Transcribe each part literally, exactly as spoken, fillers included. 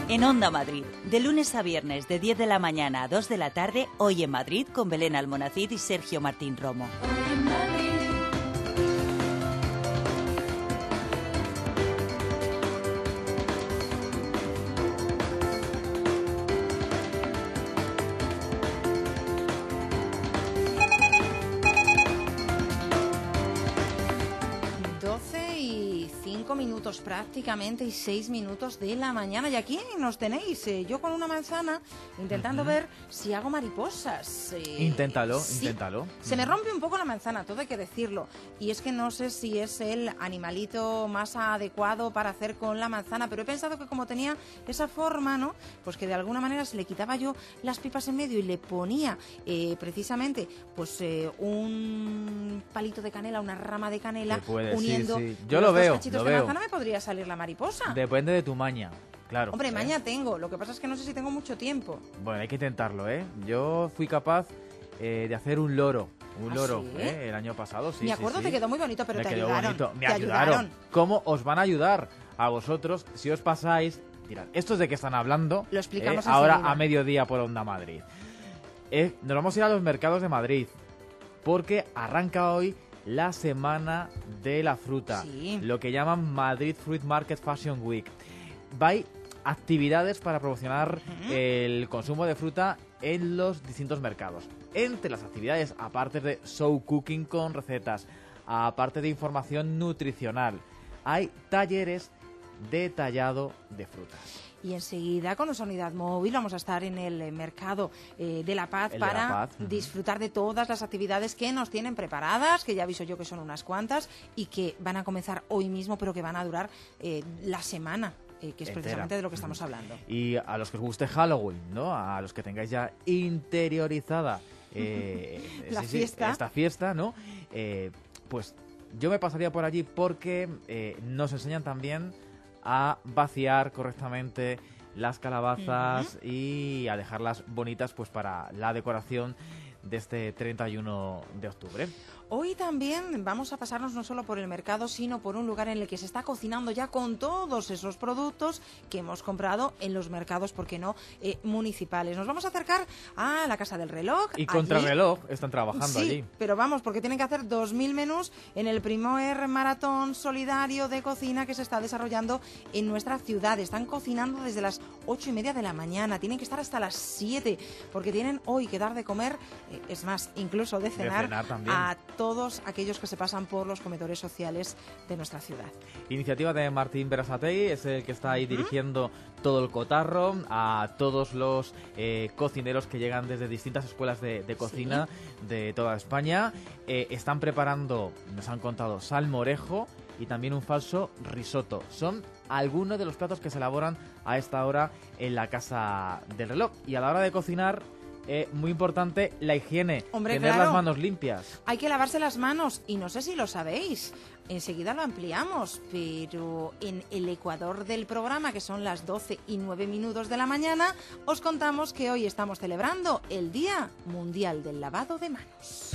En Onda Madrid, de lunes a viernes de diez de la mañana a dos de la tarde, Hoy en Madrid con Belén Almonacid y Sergio Martín Romo. Minutos prácticamente y seis minutos de la mañana y aquí nos tenéis, eh, yo con una manzana intentando uh-huh. ver si hago mariposas. Eh, inténtalo, sí. inténtalo. Se me rompe un poco la manzana, todo hay que decirlo, y es que no sé si es el animalito más adecuado para hacer con la manzana, pero he pensado que como tenía esa forma, ¿no? Pues que de alguna manera se le quitaba yo las pipas en medio y le ponía eh, precisamente pues eh, un palito de canela, una rama de canela, puede, uniendo sí, sí. Yo lo veo, lo de veo. manzana, me podría salir la mariposa. Depende de tu maña, claro. Hombre, ¿eh? maña tengo, lo que pasa es que no sé si tengo mucho tiempo. Bueno, hay que intentarlo, ¿eh? Yo fui capaz eh, de hacer un loro, un ¿Ah, loro, sí? ¿eh? El año pasado, sí, Me acuerdo, sí, sí. te quedó muy bonito, pero me te quedó ayudaron. Bonito. Me te ayudaron. ayudaron. ¿Cómo os van a ayudar a vosotros si os pasáis? Dirán, ¿estos de qué están hablando? Lo explicamos eh, ahora enseguida. A mediodía por Onda Madrid. Eh, nos vamos a ir a los mercados de Madrid, porque arranca hoy la semana de la fruta, sí. lo que llaman Madrid Fruit Market Fashion Week. Hay actividades para promocionar uh-huh. el consumo de fruta en los distintos mercados. Entre las actividades, aparte de show cooking con recetas, aparte de información nutricional, hay talleres de tallado de frutas. Y enseguida con nuestra unidad móvil vamos a estar en el mercado eh, de La Paz el para de La Paz. Uh-huh. disfrutar de todas las actividades que nos tienen preparadas, que ya aviso yo que son unas cuantas y que van a comenzar hoy mismo, pero que van a durar eh, la semana. Eh, que es Entera. Precisamente de lo que estamos hablando. Y a los que os guste Halloween, ¿no? A los que tengáis ya interiorizada eh, la sí, fiesta. Sí, esta fiesta, ¿no? Eh, pues yo me pasaría por allí porque eh, nos enseñan también a vaciar correctamente las calabazas uh-huh. y a dejarlas bonitas pues para la decoración de este treinta y uno de octubre. Hoy también vamos a pasarnos no solo por el mercado, sino por un lugar en el que se está cocinando ya con todos esos productos que hemos comprado en los mercados, ¿por qué no?, eh, municipales. Nos vamos a acercar a la Casa del Reloj. Y Contrarreloj están trabajando sí, allí. Pero vamos, porque tienen que hacer dos mil menús en el primer maratón solidario de cocina que se está desarrollando en nuestra ciudad. Están cocinando desde las ocho y media de la mañana. Tienen que estar hasta las siete, porque tienen hoy que dar de comer, eh, es más, incluso de cenar, de cenar también. a todos aquellos que se pasan por los comedores sociales de nuestra ciudad. Iniciativa de Martín Berasategui, es el que está ahí uh-huh. dirigiendo todo el cotarro a todos los eh, cocineros que llegan desde distintas escuelas de, de cocina sí. de toda España. Eh, están preparando, nos han contado, salmorejo y también un falso risotto. Son algunos de los platos que se elaboran a esta hora en la Casa del Reloj. Y a la hora de cocinar, Eh, muy importante la higiene, Hombre, tener claro. las manos limpias. Hay que lavarse las manos y no sé si lo sabéis, enseguida lo ampliamos, pero en el ecuador del programa, que son las doce y nueve minutos de la mañana, os contamos que hoy estamos celebrando el Día Mundial del Lavado de Manos.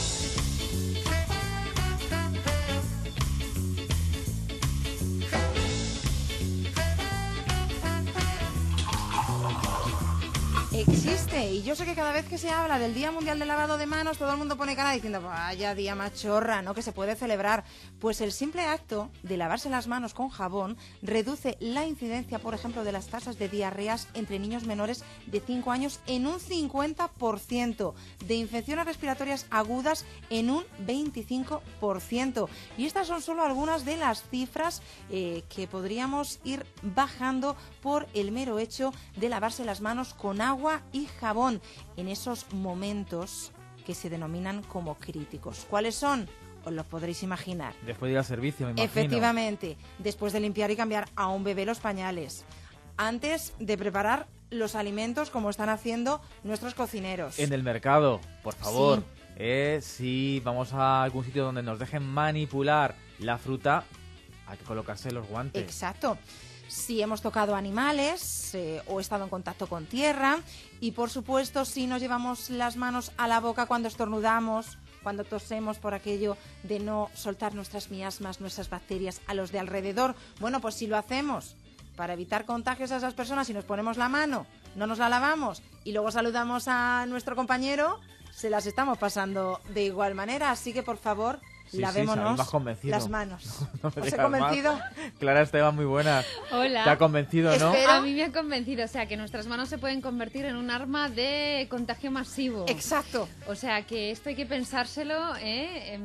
Existe, y yo sé que cada vez que se habla del Día Mundial del Lavado de Manos, todo el mundo pone cara diciendo, vaya día machorra, ¿no?, que se puede celebrar. Pues el simple acto de lavarse las manos con jabón reduce la incidencia, por ejemplo, de las tasas de diarreas entre niños menores de cinco años en un cincuenta por ciento, de infecciones respiratorias agudas en un veinticinco por ciento. Y estas son solo algunas de las cifras eh, que podríamos ir bajando por el mero hecho de lavarse las manos con agua y jabón en esos momentos que se denominan como críticos. ¿Cuáles son? Os lo podréis imaginar. Después de ir al servicio, me imagino. Efectivamente, después de limpiar y cambiar a un bebé los pañales, antes de preparar los alimentos como están haciendo nuestros cocineros. En el mercado, por favor. Sí. Eh, si vamos a algún sitio donde nos dejen manipular la fruta, hay que colocarse los guantes. Exacto. Si hemos tocado animales eh, o estado en contacto con tierra y, por supuesto, si nos llevamos las manos a la boca cuando estornudamos, cuando tosemos por aquello de no soltar nuestras miasmas, nuestras bacterias a los de alrededor. Bueno, pues si lo hacemos para evitar contagios a esas personas, si nos ponemos la mano, no nos la lavamos y luego saludamos a nuestro compañero, se las estamos pasando de igual manera. Así que, por favor, sí, lavémonos sí, las manos. No, no ¿Os he convencido? Más. Clara Esteban, muy buena. Hola. Te ha convencido, ¿no? Espero. A mí me ha convencido, o sea, que nuestras manos se pueden convertir en un arma de contagio masivo. Exacto. O sea, que esto hay que pensárselo, ¿eh?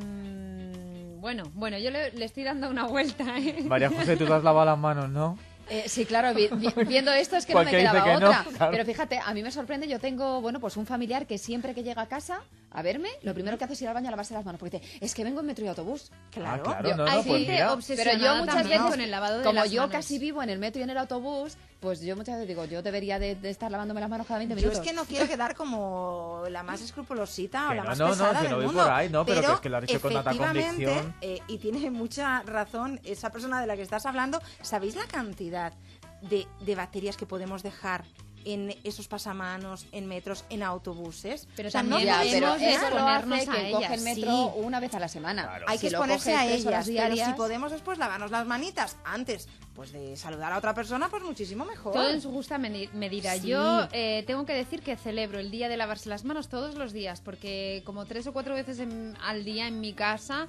Em, bueno, bueno, yo le, le estoy dando una vuelta, ¿eh? María José, tú te has lavado las manos, ¿no? Eh, sí, claro, vi, vi, viendo esto es que no me Cualquiera quedaba dice que otra. no, claro. Pero fíjate, a mí me sorprende, yo tengo, bueno, pues un familiar que siempre que llega a casa a verme, lo primero que hace es ir al baño a lavarse las manos, porque dice, es que vengo en metro y autobús. Claro. Ah, claro, Yo- no, Hay no, pues gente mira. obsesionada Pero yo muchas también veces, con el lavado de como las yo manos. casi vivo en el metro y en el autobús, pues yo muchas veces digo, yo debería de, de estar lavándome las manos cada veinte Yo minutos. es que no quiero quedar como la más escrupulosita o Que la no, más no, no, pesada que del no voy mundo. por ahí, no, pero que es que lo has dicho con tanta efectivamente, convicción. eh, y tiene mucha razón esa persona de la que estás hablando. ¿Sabéis la cantidad de, de bacterias que podemos dejar en esos pasamanos, en metros, en autobuses? Pero O sea, también Ya, podéis pero debemos eso lo exponernos hace a que coge el ellas, metro sí. una vez a la semana. Claro. Hay Si que lo exponerse coge a tres ellas, horas pero diarias, si podemos después lavarnos las manitas antes pues de saludar a otra persona, pues muchísimo mejor. Todo en su justa medi- medida. Sí. Yo eh, tengo que decir que celebro el día de lavarse las manos todos los días, porque como tres o cuatro veces en- al día en mi casa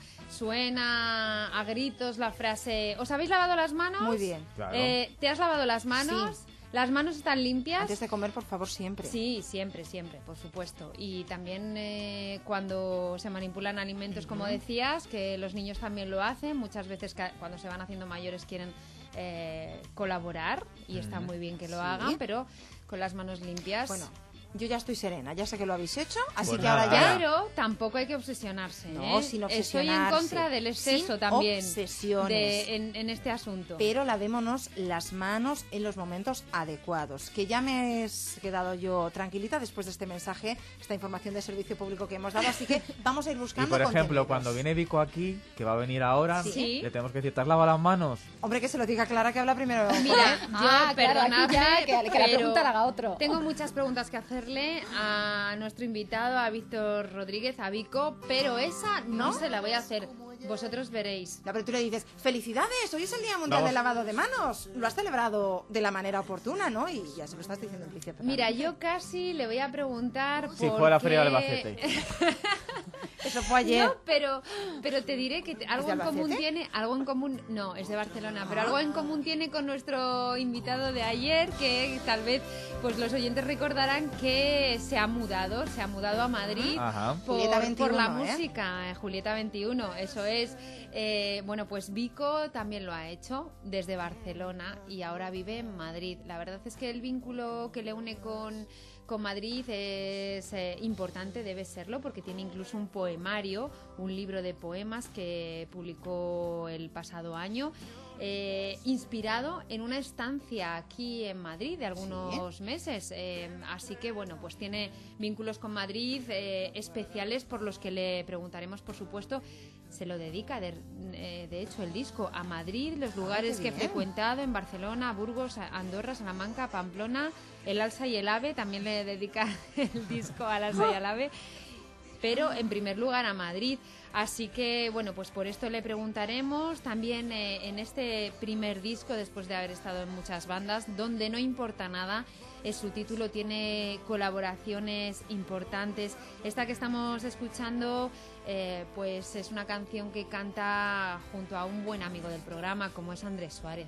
suena a gritos la frase ¿os habéis lavado las manos? Muy bien. Claro. Eh, ¿Te has lavado las manos? Sí. ¿Las manos están limpias? Antes de comer, por favor, siempre. Sí, siempre, siempre, por supuesto. Y también eh, cuando se manipulan alimentos, como decías, que los niños también lo hacen, muchas veces ca- cuando se van haciendo mayores quieren eh, colaborar y está muy bien que lo Sí. hagan, pero con las manos limpias. Bueno, yo ya estoy serena, ya sé que lo habéis hecho, así Pues que ahora nada. ya... Pero tampoco hay que obsesionarse. No, ¿eh? sin Estoy en obsesionarse. contra del exceso Sin también obsesiones. de- en, en este asunto. Pero lavémonos las manos en los momentos adecuados. Que ya me he quedado yo tranquilita después de este mensaje, esta información de servicio público que hemos dado, así que vamos a ir Y buscando por ejemplo, contenidos. cuando viene Vico aquí, que va a venir ahora, Sí. le tenemos que decir, ¿te has lavado las manos? Hombre, que se lo diga Clara, que habla primero. Mira, yo, Ah, claro, aquí perdonadme, ya, que- que la pero pregunta la haga otro. Tengo muchas preguntas que hacerle a nuestro invitado, a Víctor Rodríguez, a Vico, pero esa no, ¿No? se la voy a hacer. Vosotros veréis. No, pero tú le dices, felicidades, hoy es el Día Mundial Vamos. del Lavado de Manos. Lo has celebrado de la manera oportuna, ¿no? Y ya se lo estás diciendo implícitamente. Mira, yo casi le voy a preguntar por Si fue a la Feria de qué- Albacete. Eso fue ayer. No, pero, pero te diré que te- algo de en común Albacete? tiene, algo en común, no, es de Barcelona, pero algo en común tiene con nuestro invitado de ayer, que tal vez pues los oyentes recordarán que se ha mudado, se ha mudado a Madrid Ajá. por, Julieta por veintiuno, la ¿eh? música, eh, Julieta veintiuno, eso es. Eh, bueno, pues Vico también lo ha hecho desde Barcelona y ahora vive en Madrid. La verdad es que el vínculo que le une con con Madrid es eh, importante, debe serlo, porque tiene incluso un poemario, un libro de poemas que publicó el pasado año, eh, inspirado en una estancia aquí en Madrid de algunos meses. Eh, así que, bueno, pues tiene vínculos con Madrid eh, especiales por los que le preguntaremos, por supuesto. Se lo dedica, de, eh, de hecho, el disco a Madrid, los lugares qué que he bien. frecuentado en Barcelona, Burgos, Andorra, Salamanca, Pamplona, el Alsa y el Ave. También le dedica el disco al Alsa y al Ave, pero en primer lugar a Madrid. Así que, bueno, pues por esto le preguntaremos. También eh, en este primer disco, después de haber estado en muchas bandas, donde no importa nada, es su título, tiene colaboraciones importantes. Esta que estamos escuchando, eh, pues es una canción que canta junto a un buen amigo del programa, como es Andrés Suárez.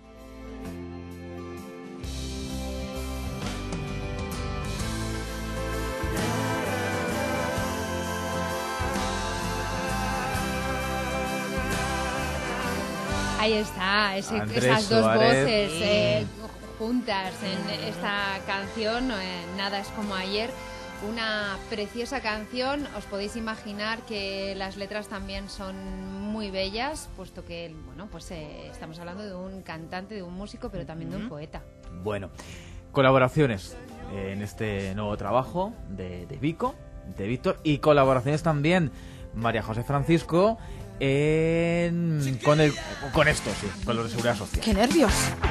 Ahí está, ese- Andrés esas dos Suárez. voces eh, juntas en esta canción, eh, Nada es como ayer, una preciosa canción. Os podéis imaginar que las letras también son muy bellas, puesto que, bueno, pues eh, estamos hablando de un cantante, de un músico, pero también de un poeta. Bueno, colaboraciones eh, en este nuevo trabajo de, de Vico, de Víctor, y colaboraciones también María José Francisco en, con, el, con esto, sí, con los de Seguridad Social. ¡Qué nervios!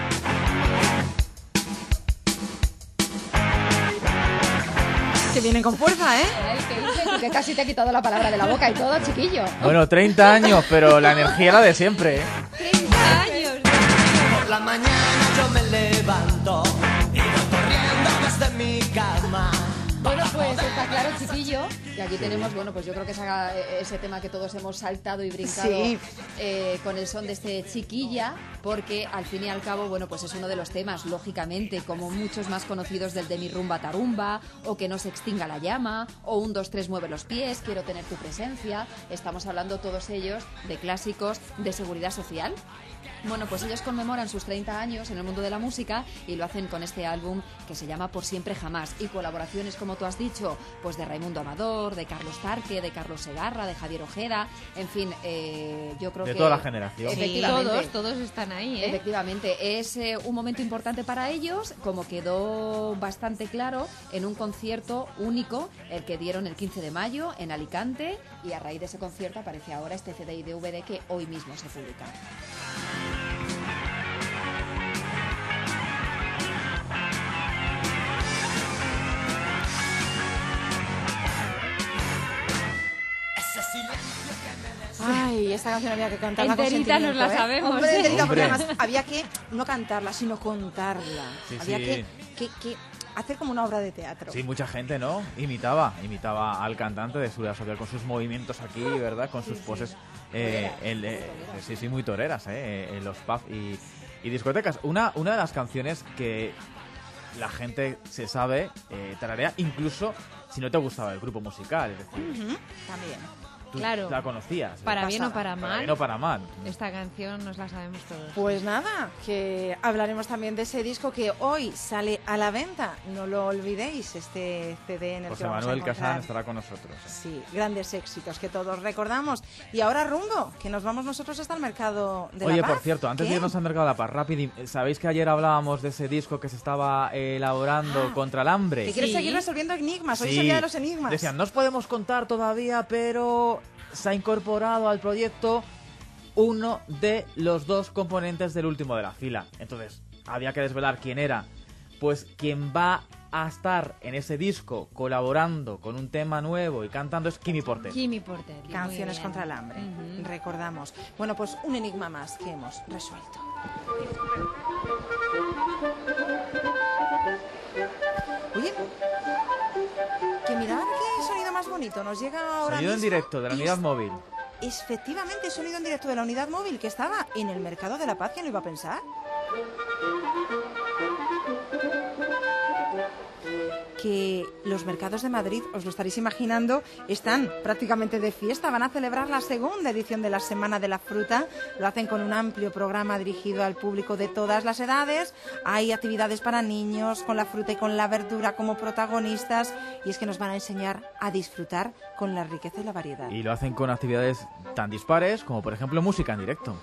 Que vienen con fuerza, ¿eh? Ay, ¿qué dices? Que casi te he quitado la palabra de la boca y todo, chiquillo. Bueno, treinta años, pero la energía la de siempre, ¿eh? ¡treinta años! la mañana yo me levanto y voy corriendo desde mi cama. Bueno, pues está claro, chiquillo. Y aquí tenemos, bueno, pues yo creo que esa, ese tema que todos hemos saltado y brincado Sí. eh, con el son de este Chiquilla, porque al fin y al cabo, bueno, pues es uno de los temas, lógicamente, como muchos más conocidos del de Mi Rumba Tarumba, o Que no se extinga la llama, o Un, dos, tres, mueve los pies, Quiero tener tu presencia. Estamos hablando todos ellos de clásicos de seguridad social. Bueno, pues ellos conmemoran sus treinta años en el mundo de la música y lo hacen con este álbum que se llama Por siempre jamás, y colaboraciones, como tú has dicho, pues de Raimundo Amador, de Carlos Tarque, de Carlos Segarra, de Javier Ojeda, en fin, eh, yo creo De que... toda la generación. Sí, Efectivamente. todos, todos están ahí, ¿eh? Efectivamente, es eh, un momento importante para ellos, como quedó bastante claro en un concierto único, el que dieron el quince de mayo en Alicante, y a raíz de ese concierto aparece ahora este C D y D V D que hoy mismo se publica. Ay, esta canción había que cantarla con Enterita nos la sentimiento, ¿eh? sabemos, Hombre, ¿eh? enterita, porque Hombre. además había que no cantarla, sino contarla. Sí, había sí. Que, que, que hacer como una obra de teatro. Sí, mucha gente, ¿no? Imitaba, imitaba al cantante de Seguridad Social con sus movimientos aquí, ¿verdad? Con sus poses, eh, el, eh, sí, sí, muy toreras, ¿eh? En los pubs y, y discotecas. Una, una de las canciones que la gente se sabe, eh, tararea, incluso si no te gustaba el grupo musical, es decir, Ujú, también. tú Claro. la conocías. Para ¿verdad? bien o para Para mal, bien o para mal. esta canción nos la sabemos todos. Pues nada, que hablaremos también de ese disco que hoy sale a la venta. No lo olvidéis, este C D en el José que vamos Manuel a encontrar... Casán estará con nosotros. ¿eh? Sí, grandes éxitos que todos recordamos. Y ahora rumbo, que nos vamos nosotros hasta el mercado de Oye, La Paz. por cierto, antes ¿Qué? de irnos al Mercado de la Paz, rápido, ¿sabéis que ayer hablábamos de ese disco que se estaba eh, elaborando Ah, contra el hambre? Que quieres Sí. seguir resolviendo enigmas. Hoy Sí. es el día de los enigmas. Decían, no os podemos contar todavía, pero se ha incorporado al proyecto uno de los dos componentes del último de la fila. Entonces, había que desvelar quién era. Pues quien va a estar en ese disco colaborando con un tema nuevo y cantando es Kimi Porter. Kimi Porter. muy Canciones bien. contra el hambre. Ujú. Recordamos. Bueno, pues un enigma más que hemos resuelto. Oye, que mirad qué sonido más bonito. Nos llega ahora Sonido en mismo. directo de la Y unidad es- móvil. Efectivamente, sonido en directo de la unidad móvil que estaba en el Mercado de la Paz. ¿Quién lo iba a pensar? Que los mercados de Madrid, os lo estaréis imaginando, están prácticamente de fiesta. Van a celebrar la segunda edición de la Semana de la Fruta. Lo hacen con un amplio programa dirigido al público de todas las edades. Hay actividades para niños, con la fruta y con la verdura como protagonistas. Y es que nos van a enseñar a disfrutar con la riqueza y la variedad. Y lo hacen con actividades tan dispares como, por ejemplo, música en directo.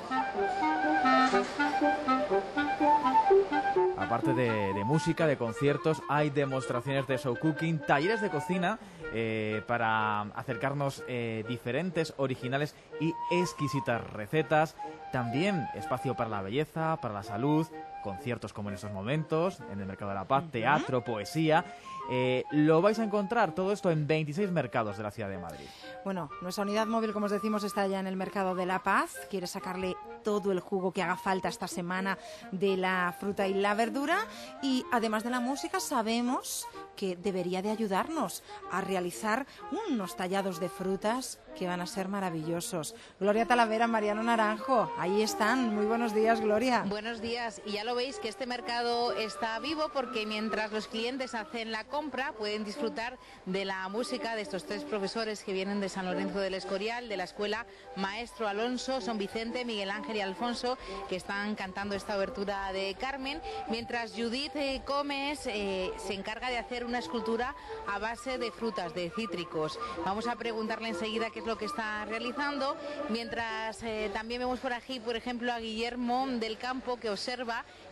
Aparte de, de música, de conciertos, hay demostraciones de show cooking, talleres de cocina eh, para acercarnos eh, diferentes, originales y exquisitas recetas. También espacio para la belleza, para la salud, conciertos como en estos momentos, en el Mercado de la Paz, teatro, poesía. Eh, lo vais a encontrar todo esto en veintiséis mercados de la ciudad de Madrid. Bueno, nuestra unidad móvil, como os decimos, está ya en el Mercado de la Paz. Quiere sacarle todo el jugo que haga falta esta semana de la fruta y la verdura. Y además de la música, sabemos que debería de ayudarnos a realizar unos tallados de frutas que van a ser maravillosos. Gloria Talavera, Mariano Naranjo, ahí están. Muy buenos días, Gloria. Buenos días, y ya lo veis que este mercado está vivo porque mientras los clientes hacen la compra pueden disfrutar de la música de estos tres profesores que vienen de San Lorenzo del Escorial, de la escuela Maestro Alonso, Son Vicente, Miguel Ángel y Alfonso, que están cantando esta obertura de Carmen, mientras Judith eh, Gómez eh, se encarga de hacer una escultura a base de frutas, de cítricos. Vamos a preguntarle enseguida qué es lo que está realizando, mientras eh, también vemos por aquí, por ejemplo, a Guillermo del Campo, que observa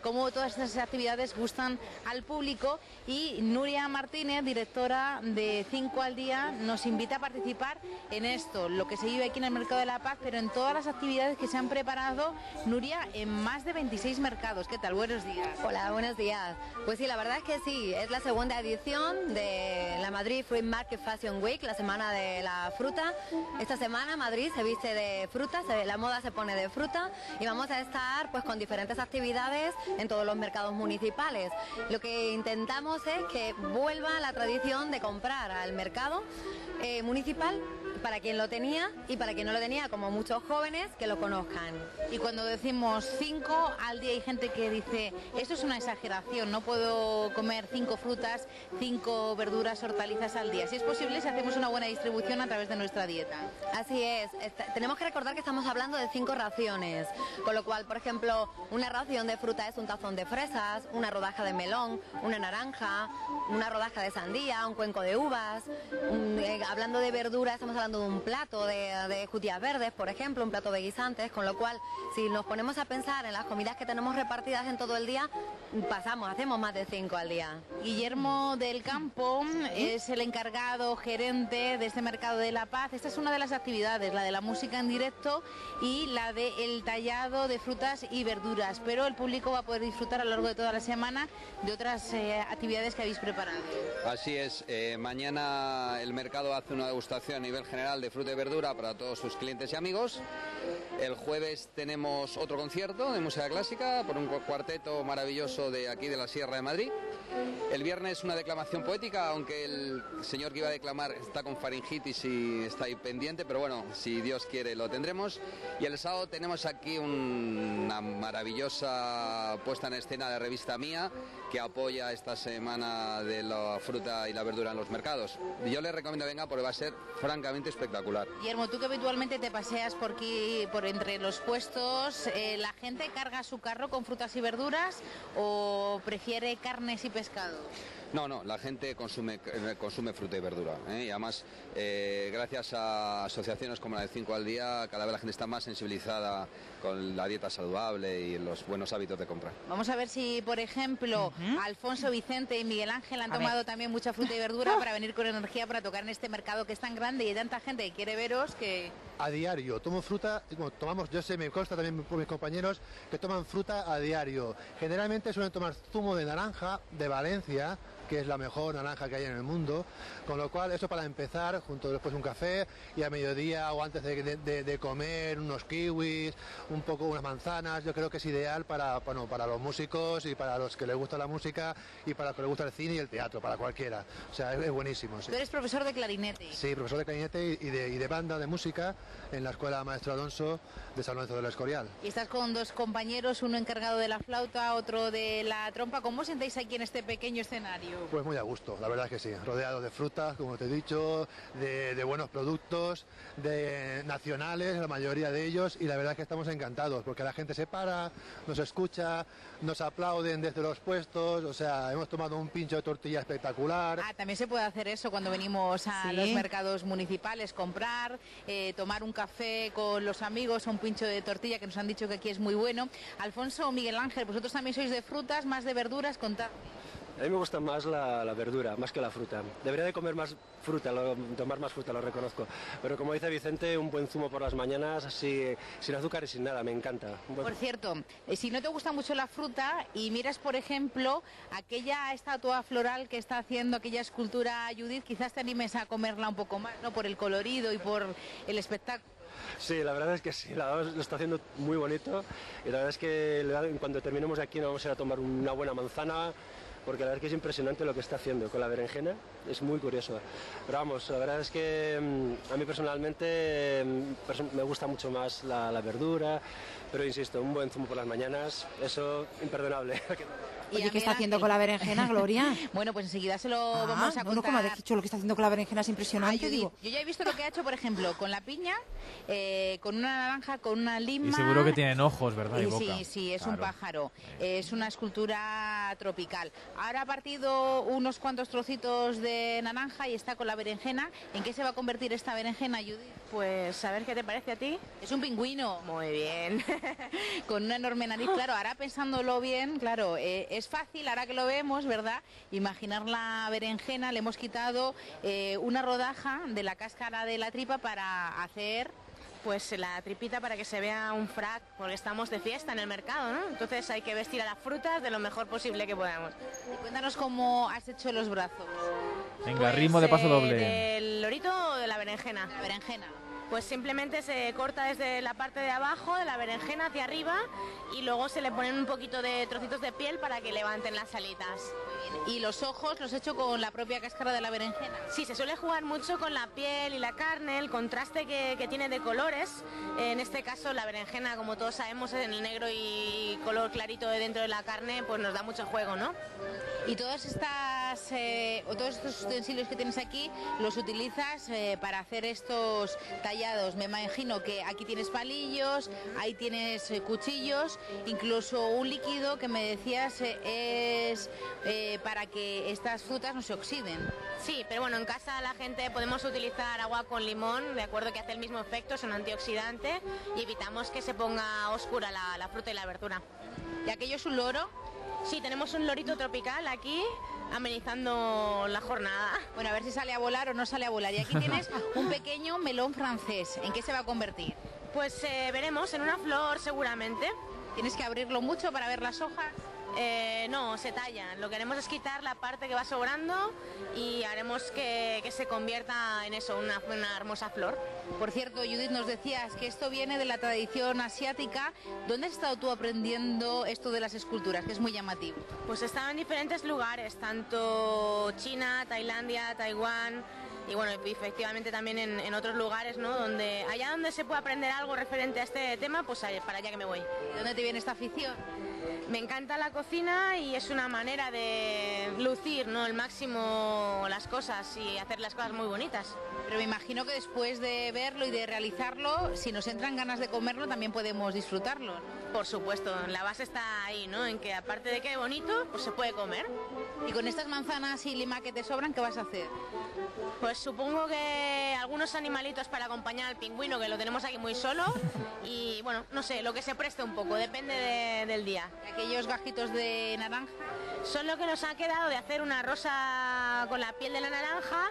cómo todas estas actividades gustan al público. Y Nuria Martínez, directora de cinco al día, nos invita a participar en esto, lo que se vive aquí en el Mercado de la Paz, pero en todas las actividades que se han preparado, Nuria, en más de veintiséis mercados. ¿Qué tal? Buenos días. Hola, buenos días. Pues sí, la verdad es que sí, es la segunda edición de la Madrid Fruit Market Fashion Week, la semana de la fruta. Esta semana Madrid se viste de fruta, se, la moda se pone de fruta y vamos a estar pues con diferentes actividades en todos los mercados municipales. Lo que intentamos es que vuelva la tradición de comprar al mercado eh, municipal para quien lo tenía y para quien no lo tenía, como muchos jóvenes que lo conozcan. Y cuando decimos cinco al día, hay gente que dice, esto es una exageración, no puedo comer cinco frutas, cinco verduras, hortalizas al día. Si es posible, si hacemos una buena distribución a través de nuestra dieta. Así es, Est- tenemos que recordar que estamos hablando de cinco raciones, con lo cual, por ejemplo, una ración de fruta es un tazón de fresas, una rodaja de melón, una naranja, una rodaja de sandía, un cuenco de uvas. Un, eh, hablando de verdura, estamos hablando de un plato de, de judías verdes, por ejemplo, un plato de guisantes, con lo cual, si nos ponemos a pensar en las comidas que tenemos repartidas en todo el día, pasamos, hacemos más de cinco al día. Guillermo del Campo es el encargado gerente de este Mercado de la Paz. Esta es una de las actividades, la de la música en directo y la del tallado de frutas y verduras, pero el público va a poder disfrutar a lo largo de toda la semana de otras eh, actividades que habéis preparado. Así es, eh, mañana el mercado hace una degustación a nivel general de fruta y verdura para todos sus clientes y amigos. El jueves tenemos otro concierto de música clásica por un cuarteto maravilloso de aquí de la Sierra de Madrid. El viernes una declamación poética, aunque el señor que iba a declamar está con faringitis y está ahí pendiente, pero bueno, si Dios quiere lo tendremos. Y el sábado tenemos aquí un, una maravillosa puesta en escena de Revista Mía, que apoya esta semana de la fruta y la verdura en los mercados. Yo les recomiendo que venga porque va a ser francamente espectacular. Guillermo, tú que habitualmente te paseas por aquí, por entre los puestos, eh, ¿la gente carga su carro con frutas y verduras o prefiere carnes y pescado? No, no, la gente consume, consume fruta y verdura, ¿eh? Y además, eh, gracias a asociaciones como la de cinco al día, cada vez la gente está más sensibilizada con la dieta saludable y los buenos hábitos de compra. Vamos a ver si, por ejemplo, uh-huh. Alfonso, Vicente y Miguel Ángel han a tomado ver. también mucha fruta y verdura para venir con energía para tocar en este mercado que es tan grande y hay tanta gente que quiere veros que... A diario, tomo fruta, bueno, tomamos, yo sé, me consta también por mis compañeros que toman fruta a diario. Generalmente suelen tomar zumo de naranja de Valencia, que es la mejor naranja que hay en el mundo, con lo cual eso para empezar, junto después un café y a mediodía o antes de, de, de comer unos kiwis, un poco unas manzanas, yo creo que es ideal para, bueno, para los músicos y para los que les gusta la música y para los que les gusta el cine y el teatro, para cualquiera, o sea, es, es buenísimo. Sí. Tú eres profesor de clarinete. Sí, profesor de clarinete y de, y de banda de música en la Escuela Maestro Alonso de San Lorenzo del Escorial. Y estás con dos compañeros, uno encargado de la flauta, otro de la trompa. ¿Cómo os sentáis aquí en este pequeño escenario? Pues muy a gusto, la verdad es que sí, rodeado de frutas, como te he dicho, de, de buenos productos, de nacionales, la mayoría de ellos, y la verdad es que estamos encantados, porque la gente se para, nos escucha, nos aplauden desde los puestos, o sea, hemos tomado un pincho de tortilla espectacular. Ah, también se puede hacer eso cuando venimos a ¿Sí? los mercados municipales, comprar, eh, tomar un café con los amigos, un pincho de tortilla, que nos han dicho que aquí es muy bueno. Alfonso o Miguel Ángel, vosotros también sois de frutas, más de verduras, contad. A mí me gusta más la, la verdura, más que la fruta. Debería de comer más fruta, lo, tomar más fruta, lo reconozco. Pero como dice Vicente, un buen zumo por las mañanas, así, sin azúcar y sin nada, me encanta. Por cierto, si no te gusta mucho la fruta y miras, por ejemplo, aquella estatua floral que está haciendo, aquella escultura Judith, quizás te animes a comerla un poco más, ¿no? Por el colorido y por el espectáculo. Sí, la verdad es que sí, la verdad lo está haciendo muy bonito y la verdad es que cuando terminemos aquí nos vamos a ir a tomar una buena manzana, porque la verdad es que es impresionante lo que está haciendo con la berenjena, es muy curioso. Pero vamos, la verdad es que a mí personalmente me gusta mucho más la, la verdura, pero insisto, un buen zumo por las mañanas, eso imperdonable. Oye, ¿qué está haciendo con la berenjena, Gloria? Bueno, pues enseguida se lo ah, vamos a contar. Bueno, como ha dicho, lo que está haciendo con la berenjena es impresionante, Ay, digo. Yo ya he visto lo que ha hecho, por ejemplo, con la piña, eh, con una naranja, con una lima... Y seguro que tienen ojos, ¿verdad? Y y boca. Sí, sí, es claro. un pájaro. Eh, es una escultura tropical. Ahora ha partido unos cuantos trocitos de naranja y está con la berenjena. ¿En qué se va a convertir esta berenjena, Judith? Pues a ver qué te parece a ti. Es un pingüino. Muy bien. Con una enorme nariz, claro, ahora pensándolo bien, claro, eh, es fácil, ahora que lo vemos, ¿verdad? Imaginar la berenjena, le hemos quitado eh, una rodaja de la cáscara de la tripa para hacer... Pues la tripita para que se vea un frac, porque estamos de fiesta en el mercado, ¿no? Entonces hay que vestir a las frutas de lo mejor posible que podamos. Y cuéntanos cómo has hecho los brazos. Venga, Pues, ritmo de paso eh, doble. ¿Del lorito o de la berenjena? La berenjena. Pues simplemente se corta desde la parte de abajo de la berenjena hacia arriba y luego se le ponen un poquito de trocitos de piel para que levanten las alitas. ¿Y los ojos los he hecho con la propia cáscara de la berenjena? Sí, se suele jugar mucho con la piel y la carne, el contraste que, que tiene de colores. En este caso la berenjena, como todos sabemos, en el negro y color clarito de dentro de la carne, pues nos da mucho juego, ¿no? Y todas estas, eh, o todos estos utensilios que tienes aquí, los utilizas eh, para hacer estos tallados. Me imagino que aquí tienes palillos, ahí tienes eh, cuchillos, incluso un líquido que me decías eh, es eh, para que estas frutas no se oxiden. Sí, pero bueno, en casa la gente podemos utilizar agua con limón, de acuerdo, que hace el mismo efecto, es un antioxidante y evitamos que se ponga oscura la, la fruta y la verdura. ¿Y aquello es un loro? Sí, tenemos un lorito tropical aquí amenizando la jornada. Bueno, a ver si sale a volar o no sale a volar. Y aquí tienes un pequeño melón francés. ¿En qué se va a convertir? Pues eh, veremos, en una flor seguramente. ¿Tienes que abrirlo mucho para ver las hojas? Eh, no, se tallan. Lo que haremos es quitar la parte que va sobrando y haremos que, que se convierta en eso, una, una hermosa flor. Por cierto, Judith, nos decías que esto viene de la tradición asiática. ¿Dónde has estado tú aprendiendo esto de las esculturas, que es muy llamativo? Pues he estado en diferentes lugares, tanto China, Tailandia, Taiwán... Y bueno, efectivamente también en, en otros lugares, ¿no? Donde allá donde se puede aprender algo referente a este tema, pues para allá que me voy. ¿De dónde te viene esta afición? Me encanta la cocina y es una manera de lucir, ¿no? El máximo las cosas y hacer las cosas muy bonitas. Pero me imagino que después de verlo y de realizarlo, si nos entran ganas de comerlo, también podemos disfrutarlo, ¿no? Por supuesto, la base está ahí, ¿no? En que aparte de que es bonito, pues se puede comer. Y con estas manzanas y lima que te sobran, ¿qué vas a hacer? Pues supongo que algunos animalitos para acompañar al pingüino, que lo tenemos aquí muy solo. Y bueno, no sé, lo que se preste un poco, depende de, del día. ¿Y aquellos gajitos de naranja? Son lo que nos ha quedado de hacer una rosa con la piel de la naranja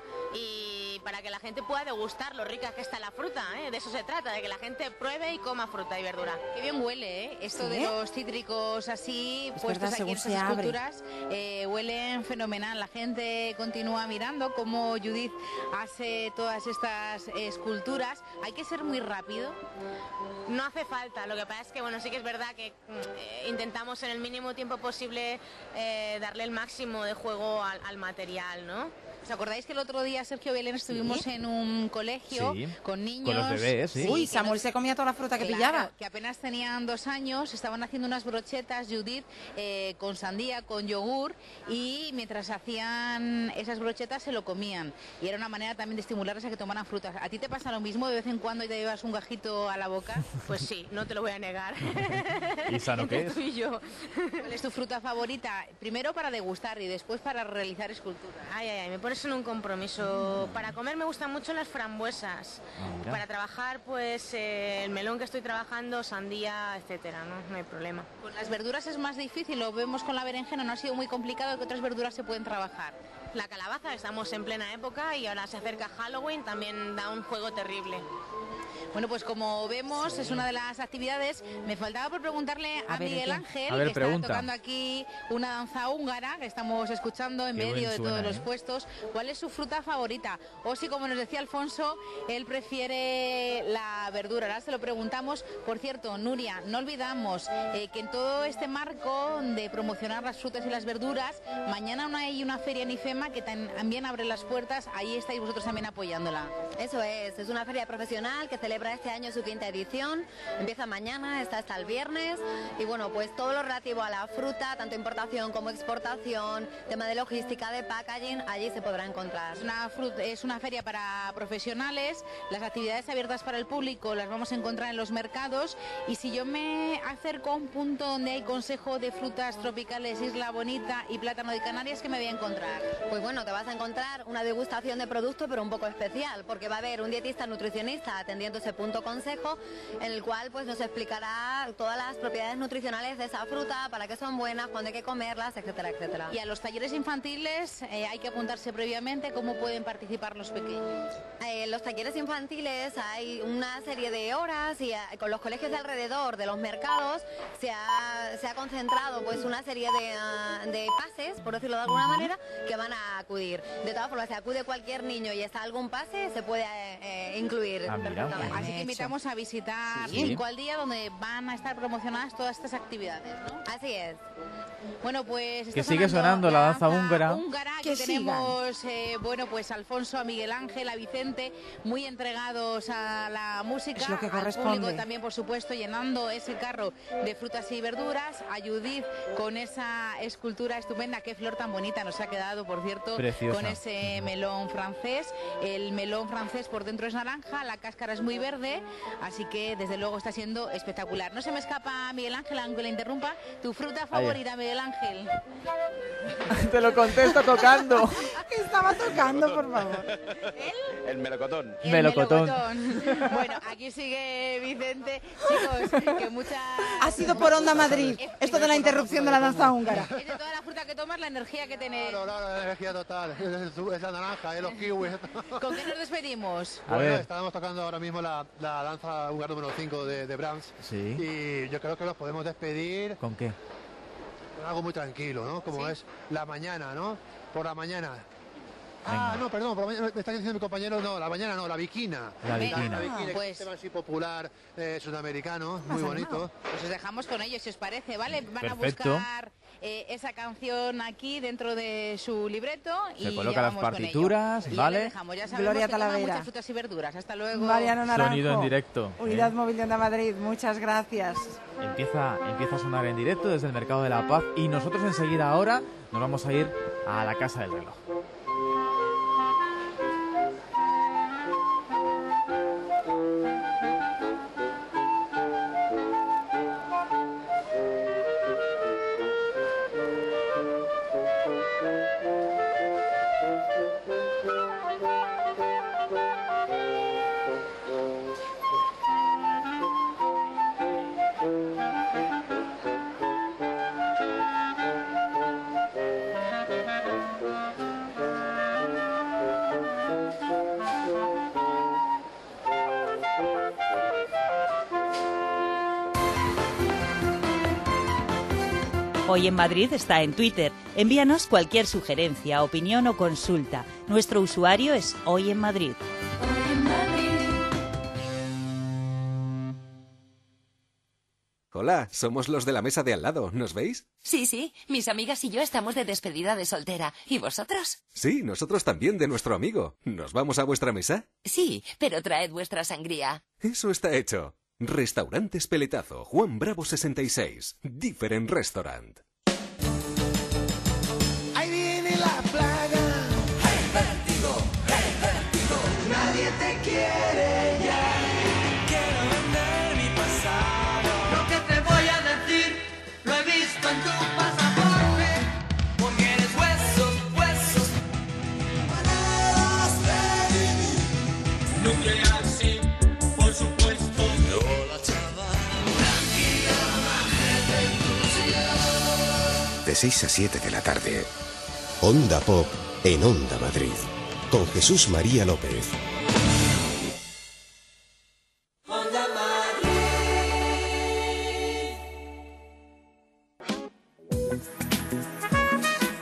y para que la gente pueda degustar lo rica que está la fruta, ¿eh? De eso se trata, de que la gente pruebe y coma fruta y verdura. Qué bien huele, ¿eh? Esto ¿Sí? de los cítricos así, Es puestos verdad, aquí según en estas se abre. esculturas, eh, huelen fenomenal. La gente continúa mirando cómo Judith hace todas estas esculturas. Hay que ser muy rápido. No hace falta, lo que pasa es que bueno, sí que es verdad que eh, intentamos en el mínimo tiempo posible eh, darle el máximo de juego al, al material, ¿no? ¿Os acordáis que el otro día, Sergio Belén, estuvimos en un colegio Sí, con niños? con los bebés, sí. Uy, Samuel se comía toda la fruta que Claro, pillaba. que apenas tenían dos años, estaban haciendo unas brochetas, Judith, eh, con sandía, con yogur, y mientras hacían esas brochetas se lo comían. Y era una manera también de estimularles a que tomaran frutas. ¿A ti te pasa lo mismo de vez en cuando y te llevas un gajito a la boca? Pues sí, no te lo voy a negar. ¿Y sano qué es? Tú y yo. ¿Cuál es tu fruta favorita? Primero para degustar y después para realizar esculturas. Ay, ay, ay, me pones en un compromiso. Para comer me gustan mucho las frambuesas. Ah, mira. Para trabajar, pues eh, el melón que estoy trabajando, sandía, etcétera, ¿no? No hay problema. Con las verduras es más difícil, lo vemos con la berenjena, no ha sido muy complicado. ¿Qué otras verduras se pueden trabajar? La calabaza, estamos en plena época y ahora se acerca Halloween, también da un juego terrible. Bueno, pues como vemos, es una de las actividades. Me faltaba por preguntarle a, A ver, Miguel ¿qué? Ángel, A ver, que pregunta. está tocando aquí una danza húngara que estamos escuchando en Qué medio bien de suena, todos los ¿eh? puestos. ¿Cuál es su fruta favorita? O si, como nos decía Alfonso, él prefiere la verdura. Ahora se lo preguntamos. Por cierto, Nuria, no olvidamos eh, que en todo este marco de promocionar las frutas y las verduras, mañana no hay una feria en IFEMA que también abre las puertas. Ahí estáis vosotros también apoyándola. Eso es, es una feria profesional que celebra celebra este año su quinta edición. Empieza mañana, está hasta el viernes. Y bueno, pues todo lo relativo a la fruta, tanto importación como exportación, tema de logística, de packaging, allí se podrá encontrar. Es una, fruta, es una feria para profesionales. Las actividades abiertas para el público las vamos a encontrar en los mercados. Y si yo me acerco a un punto donde hay consejo de frutas tropicales, Isla Bonita y plátano de Canarias, ¿qué me voy a encontrar? Pues bueno, te vas a encontrar una degustación de producto, pero un poco especial, porque va a haber un dietista nutricionista atendiendo ese punto consejo, en el cual pues nos explicará todas las propiedades nutricionales de esa fruta, para qué son buenas, cuándo hay que comerlas, etcétera, etcétera. Y a los talleres infantiles eh, hay que apuntarse previamente. ¿Cómo pueden participar los pequeños? En eh, los talleres infantiles hay una serie de horas y eh, con los colegios de alrededor de los mercados se ha, se ha concentrado pues una serie de, uh, de pases, por decirlo de alguna manera, que van a acudir. De todas formas, si acude cualquier niño y está algún pase, se puede eh, incluir. Ah, mira, perfectamente. Así que invitamos a visitar Sí. Cinco al Día, donde van a estar promocionadas todas estas actividades, ¿no? Así es. Bueno, pues está Que sigue sonando la danza húngara. húngara. Que Aquí tenemos, eh, bueno, pues a Alfonso, a Miguel Ángel, a Vicente, muy entregados a la música. Es lo que al corresponde. público también, por supuesto, llenando ese carro de frutas y verduras. A Judith con esa escultura estupenda, qué flor tan bonita nos ha quedado, por cierto, Preciosa. con ese melón francés. El melón francés por dentro es naranja, la cáscara es muy verde, así que desde luego está siendo espectacular. No se me escapa, Miguel Ángel, aunque le interrumpa, tu fruta favorita, Miguel Ángel. Te lo contesto tocando. ¿Qué estaba tocando, por favor? El melocotón. El Melocotón. melocotón. Bueno, aquí sigue Vicente. Chicos, que mucha... Ha sido por Onda Madrid, esto de la interrupción de la danza húngara. Es de toda la fruta que tomas, la energía que tenés. Claro, claro, la energía total. Es, es la naranja, es los kiwis. ¿Con qué nos despedimos? A Bueno, ver. estábamos tocando ahora mismo la, la danza húngara número cinco de, de Brahms. Sí. Y yo creo que nos podemos despedir ¿Con qué? con algo muy tranquilo, ¿no? Como Sí. es la mañana, ¿no? Por la mañana. Ah, no, perdón, por la mañana, me está diciendo mi compañero, no, la mañana no, la viquina. La Venga. viquina. La viquina, Pues- que es un tema así popular eh, sudamericano, muy Pasa bonito. Pues os dejamos con ellos, si os parece, ¿vale? Van Perfecto. a buscar eh, esa canción aquí dentro de su libreto y Se colocan ya las vamos con ello. partituras, Y ya ¿vale? les dejamos, ya sabemos Gloria que toman Talavera. muchas frutas y verduras. Hasta luego. Mariano Naranjo. Sonido en directo. Unidad ¿eh? Móvil de Onda Madrid, muchas gracias. Empieza, empieza a sonar en directo desde el Mercado de la Paz y nosotros enseguida ahora nos vamos a ir a la Casa del Reloj. Hoy en Madrid está en Twitter. Envíanos cualquier sugerencia, opinión o consulta. Nuestro usuario es Hoy en Madrid. Hola, somos los de la mesa de al lado, ¿nos veis? Sí, sí, mis amigas y yo estamos de despedida de soltera. ¿Y vosotros? Sí, nosotros también de nuestro amigo. ¿Nos vamos a vuestra mesa? Sí, pero traed vuestra sangría. Eso está hecho. Restaurantes Peletazo, Juan Bravo sesenta y seis. Different Restaurant. Ahí viene la plaga. Hey, vértigo, hey, vértigo. Nadie te quiere ya. Quiero vender mi pasado. Lo que te voy a decir lo he visto en tu pasaporte. Porque eres huesos, huesos. Maneras de vivir. Nuclear, sí, por supuesto. Hola, chaval. Tranquilo, bájate entusiasmo. De seis a siete de la tarde, Onda Pop en Onda Madrid, con Jesús María López. Onda Madrid.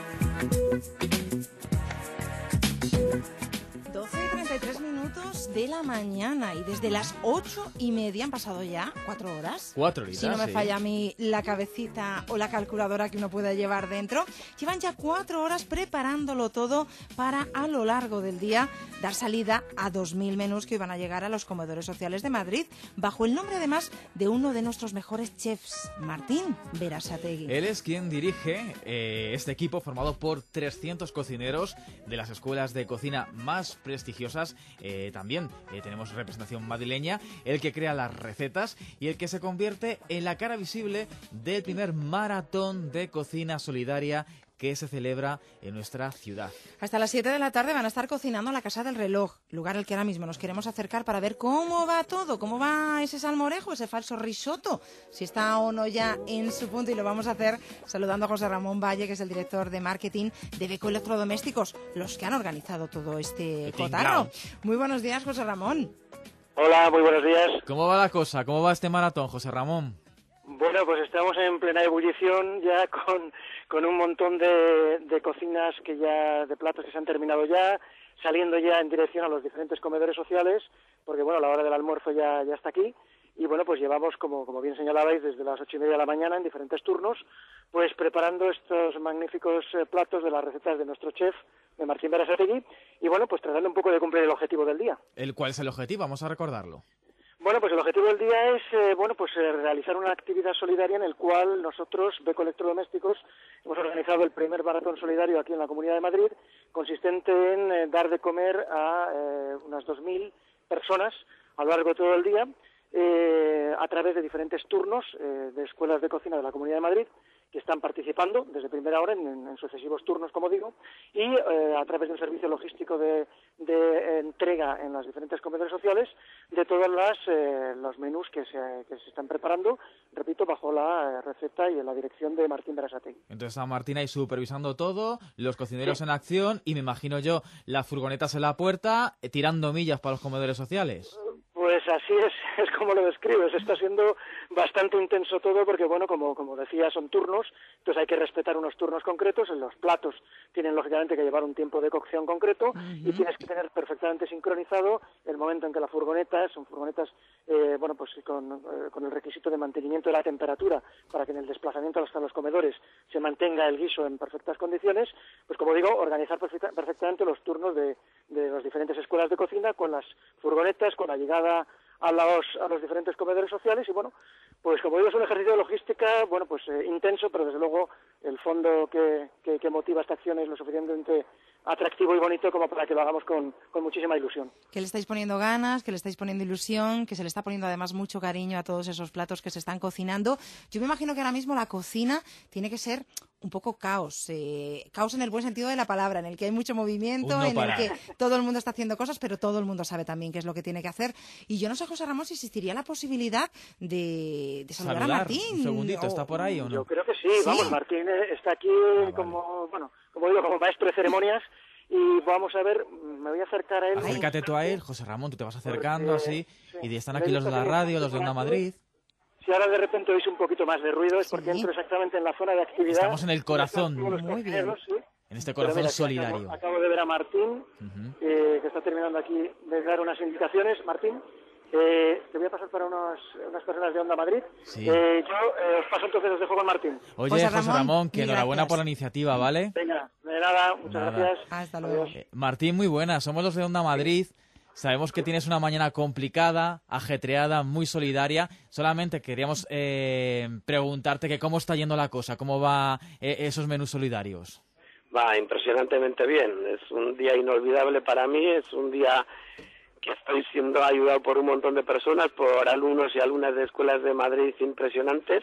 doce y treinta y tres minutos de la la mañana y desde las ocho y media han pasado ya cuatro horas. Cuatro horitas, Si no me sí. falla a mí la cabecita o la calculadora que uno pueda llevar dentro. Llevan ya cuatro horas preparándolo todo para a lo largo del día dar salida a dos mil menús que iban a llegar a los comedores sociales de Madrid, bajo el nombre además de uno de nuestros mejores chefs, Martín Berasategui. Él es quien dirige eh, este equipo formado por trescientos cocineros de las escuelas de cocina más prestigiosas. Eh, también eh, tenemos representación madrileña, el que crea las recetas y el que se convierte en la cara visible del primer maratón de cocina solidaria que se celebra en nuestra ciudad. Hasta las siete de la tarde van a estar cocinando en la Casa del Reloj, lugar al que ahora mismo nos queremos acercar para ver cómo va todo, cómo va ese salmorejo, ese falso risotto, si está o no ya en su punto, y lo vamos a hacer saludando a José Ramón Valle, que es el director de marketing de Beko Electrodomésticos, los que han organizado todo este cotarro. Muy buenos días, José Ramón. Hola, muy buenos días. ¿Cómo va la cosa? ¿Cómo va este maratón, José Ramón? Bueno, pues estamos en plena ebullición ya con, con un montón de, de cocinas que ya, de platos que se han terminado ya, saliendo ya en dirección a los diferentes comedores sociales, porque bueno, la hora del almuerzo ya, ya está aquí, y bueno, pues llevamos, como, como bien señalabais, desde las ocho y media de la mañana en diferentes turnos, pues preparando estos magníficos eh, platos de las recetas de nuestro chef, de Martín Berasategui, y bueno, pues tratando un poco de cumplir el objetivo del día. ¿El cuál es el objetivo? Vamos a recordarlo. Bueno, pues el objetivo del día es eh, bueno, pues eh, realizar una actividad solidaria en el cual nosotros, Beko Electrodomésticos, hemos organizado el primer maratón solidario aquí en la Comunidad de Madrid, consistente en eh, dar de comer a eh, unas dos mil personas a lo largo de todo el día, eh, a través de diferentes turnos eh, de escuelas de cocina de la Comunidad de Madrid, que están participando desde primera hora en, en sucesivos turnos, como digo, y eh, a través de un servicio logístico de, de eh, entrega en los diferentes comedores sociales de todos las, eh, los menús que se, que se están preparando, repito, bajo la eh, receta y en la dirección de Martín Berasategui. Entonces está Martín ahí supervisando todo, los cocineros sí. en acción y me imagino yo las furgonetas en la puerta eh, tirando millas para los comedores sociales. Pues así es, es como lo describes. Está siendo bastante intenso todo porque, bueno, como, como decía, son turnos, entonces hay que respetar unos turnos concretos. Los platos tienen, lógicamente, que llevar un tiempo de cocción concreto uh-huh. y tienes que tener perfectamente sincronizado el momento en que las furgonetas, son furgonetas, eh, bueno, pues con, eh, con el requisito de mantenimiento de la temperatura para que en el desplazamiento hasta los comedores se mantenga el guiso en perfectas condiciones, pues como digo, organizar perfecta, perfectamente los turnos de, de las diferentes escuelas de cocina con las furgonetas, con la llegada a los, a los diferentes comedores sociales y bueno, pues como digo es un ejercicio de logística, bueno pues eh, intenso, pero desde luego el fondo que, que, que motiva esta acción es lo suficientemente atractivo y bonito como para que lo hagamos con, con muchísima ilusión. Que le estáis poniendo ganas, que le estáis poniendo ilusión, que se le está poniendo además mucho cariño a todos esos platos que se están cocinando. Yo me imagino que ahora mismo la cocina tiene que ser un poco caos, eh, caos en el buen sentido de la palabra, en el que hay mucho movimiento, no en parar. El que todo el mundo está haciendo cosas, pero todo el mundo sabe también qué es lo que tiene que hacer. Y yo no sé, José Ramón, si existiría la posibilidad de, de saludar, saludar a Martín. Un segundito, ¿está por ahí o no? Yo creo que sí, ¿Sí? Vamos, Martín está aquí ah, vale. como, bueno, como digo, como maestro de ceremonias. Y vamos a ver, me voy a acercar a él. Acércate tú a él, José Ramón, tú te vas acercando Porque, así. Sí. Y están aquí los de la radio, los de Onda Madrid. Si ahora de repente oís un poquito más de ruido, es porque sí. entro exactamente en la zona de actividad. Estamos en el corazón. Muy bien. ¿Sí? En este corazón mira, solidario. Acabo, acabo de ver a Martín, uh-huh. eh, que está terminando aquí de dar unas indicaciones. Martín, eh, te voy a pasar para unos, unas personas de Onda Madrid. Sí. Eh, yo eh, os paso entonces, os dejo con Martín. Oye, José Ramón, José Ramón que enhorabuena por la iniciativa, ¿vale? Venga, de nada, muchas nada. gracias. Hasta luego. Eh, Martín, muy buena. Somos los de Onda Madrid. Sabemos que tienes una mañana complicada, ajetreada, muy solidaria. Solamente queríamos eh, preguntarte que cómo está yendo la cosa, cómo va eh, esos menús solidarios. Va impresionantemente bien. Es un día inolvidable para mí. Es un día que estoy siendo ayudado por un montón de personas, por alumnos y alumnas de escuelas de Madrid impresionantes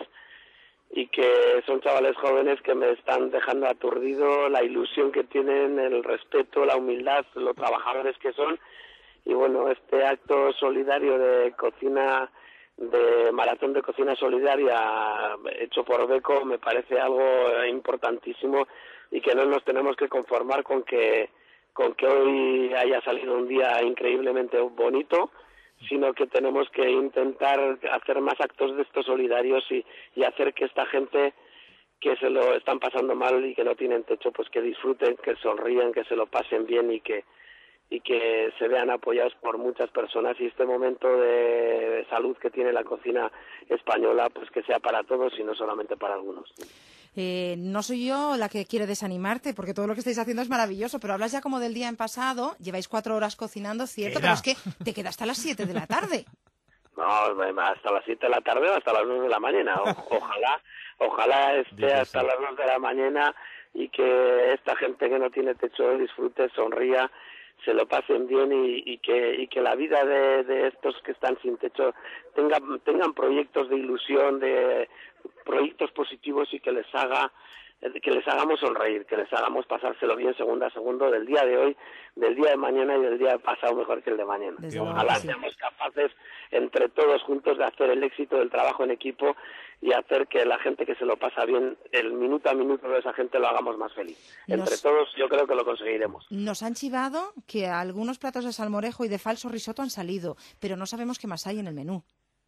y que son chavales jóvenes que me están dejando aturdido, la ilusión que tienen, el respeto, la humildad, los trabajadores que son. Y bueno, este acto solidario de cocina, de maratón de cocina solidaria hecho por Beko me parece algo importantísimo y que no nos tenemos que conformar con que con que hoy haya salido un día increíblemente bonito, sino que tenemos que intentar hacer más actos de estos solidarios y, y hacer que esta gente que se lo están pasando mal y que no tienen techo, pues que disfruten, que sonríen, que se lo pasen bien y que y que se vean apoyados por muchas personas, y este momento de salud que tiene la cocina española, pues que sea para todos y no solamente para algunos. Eh, no soy yo la que quiere desanimarte, porque todo lo que estáis haciendo es maravilloso, pero hablas ya como del día en pasado, lleváis cuatro horas cocinando, cierto, pero es que te queda hasta las siete de la tarde. No, hasta las siete de la tarde o hasta las nueve de la mañana. O, ojalá, ojalá esté hasta las dos de la mañana y que esta gente que no tiene techo disfrute, sonría, se lo pasen bien y, y que y que la vida de, de estos que están sin techo tengan tengan proyectos de ilusión, de proyectos positivos, y que les haga que les hagamos sonreír, que les hagamos pasárselo bien segundo a segundo, del día de hoy, del día de mañana y del día pasado mejor que el de mañana. Desde Ojalá luego, sí. seamos capaces entre todos juntos de hacer el éxito del trabajo en equipo y hacer que la gente que se lo pasa bien, el minuto a minuto de esa gente, lo hagamos más feliz. Nos- Entre todos yo creo que lo conseguiremos. Nos han chivado que algunos platos de salmorejo y de falso risotto han salido, pero no sabemos qué más hay en el menú.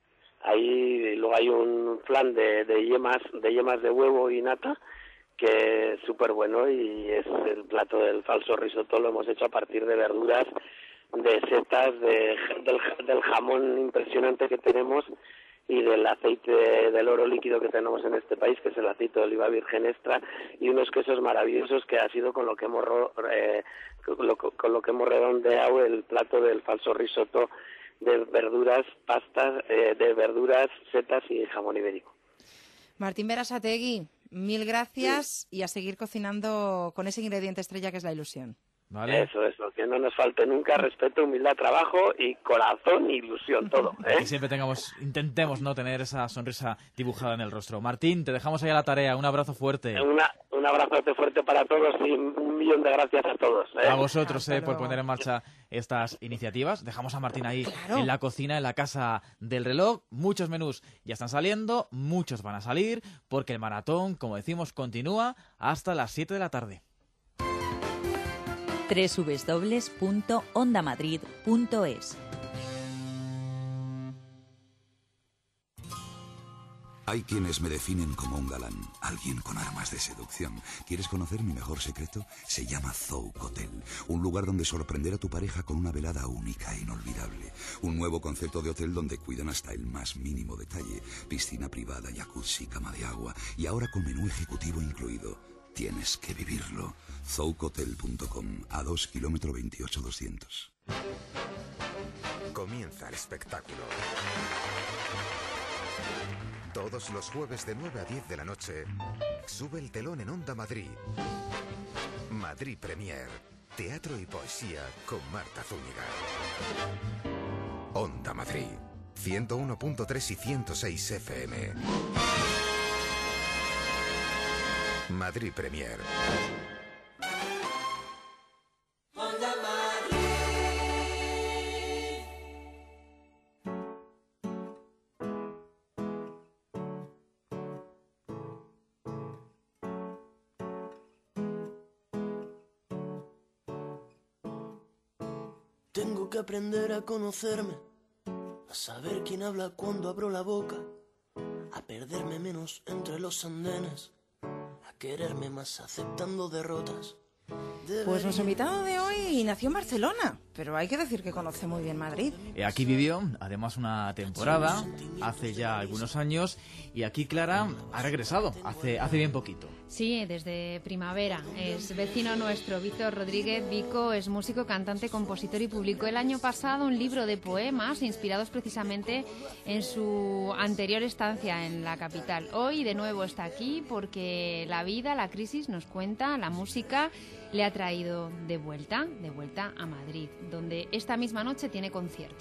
Ahí luego hay un flan de, de yemas de yemas de huevo y nata, que es súper bueno, y es el plato del falso risotto. Lo hemos hecho a partir de verduras, de setas, de, del, del jamón impresionante que tenemos y del aceite del oro líquido que tenemos en este país, que es el aceite de oliva virgen extra, y unos quesos maravillosos, que ha sido con lo que hemos ro- eh, con, lo, con lo que hemos redondeado el plato del falso risotto de verduras, pastas, eh, de verduras, setas y jamón ibérico. Martín Berasategui, mil gracias y a seguir cocinando con ese ingrediente estrella que es la ilusión. ¿Vale? Eso es, lo que no nos falte nunca: respeto, humildad, trabajo y corazón y ilusión, todo. ¿eh? Que siempre tengamos, intentemos no tener esa sonrisa dibujada en el rostro. Martín, te dejamos ahí a la tarea. Un abrazo fuerte. Una, un abrazo fuerte para todos y un millón de gracias a todos. ¿eh? A vosotros eh, por poner en marcha estas iniciativas. Dejamos a Martín ahí en la cocina, en la casa del reloj. Muchos menús ya están saliendo, muchos van a salir, porque el maratón, como decimos, continúa hasta las siete de la tarde. doble u doble u doble u punto onda madrid punto es. Hay quienes me definen como un galán, alguien con armas de seducción. ¿Quieres conocer mi mejor secreto? Se llama Zouk Hotel, un lugar donde sorprender a tu pareja con una velada única e inolvidable. Un nuevo concepto de hotel donde cuidan hasta el más mínimo detalle. Piscina privada, jacuzzi, cama de agua y ahora con menú ejecutivo incluido. Tienes que vivirlo. zouk hotel punto com, a dos kilómetros veintiocho doscientos. Comienza el espectáculo. Todos los jueves de nueve a diez de la noche, sube el telón en Onda Madrid. Madrid Premier, teatro y poesía con Marta Zúñiga. Onda Madrid, ciento uno punto tres y ciento seis F M. Madrid Premier. Tengo que aprender a conocerme, a saber quién habla cuando abro la boca, a perderme menos entre los andenes, a quererme más aceptando derrotas. Pues nuestro invitado de hoy nació en Barcelona, pero hay que decir que conoce muy bien Madrid. Eh, Aquí vivió, además, una temporada, hace ya algunos años, y aquí Clara ha regresado, hace, hace bien poquito. Sí, desde primavera. Es vecino nuestro, Víctor Rodríguez. Vico es músico, cantante, compositor y publicó el año pasado un libro de poemas inspirados precisamente en su anterior estancia en la capital. Hoy de nuevo está aquí porque la vida, la crisis, nos cuenta, la música le ha traído de vuelta, de vuelta a Madrid, donde esta misma noche tiene concierto.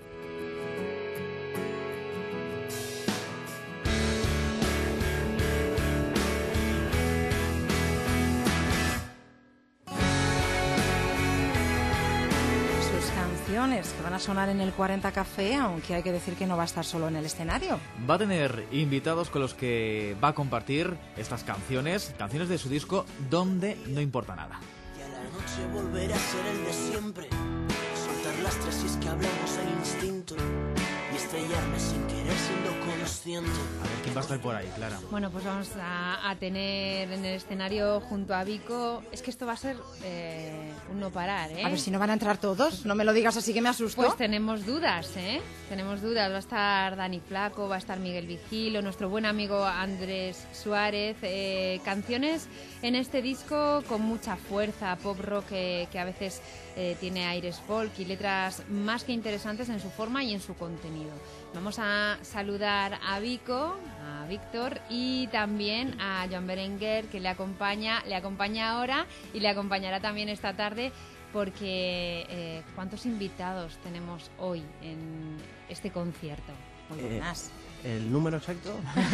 Que van a sonar en el cuarenta Café, aunque hay que decir que no va a estar solo en el escenario. Va a tener invitados con los que va a compartir estas canciones, canciones de su disco Donde no importa nada. Y a la noche volverá a ser el de siempre, soltar lastres si es que hablamos el instinto, y estrellarme sin querer siendo consciente. A ver, ¿quién va a estar por ahí, Clara? Bueno, pues vamos a, a tener en el escenario junto a Vico... Es que esto va a ser eh, un no parar, ¿eh? A ver si no van a entrar todos, no me lo digas así que me asusto. Pues tenemos dudas, ¿eh? Tenemos dudas. Va a estar Dani Flaco, va a estar Miguel Vigilo, nuestro buen amigo Andrés Suárez. Eh, canciones en este disco con mucha fuerza, pop rock que, que a veces eh, tiene aires folk y letras más que interesantes en su forma y en su contenido. Vamos a saludar a Vico, a Víctor y también a Joan Berenguer, que le acompaña, le acompaña ahora y le acompañará también esta tarde, porque eh, ¿cuántos invitados tenemos hoy en este concierto? Muy Eh, buenas. ¿El número exacto?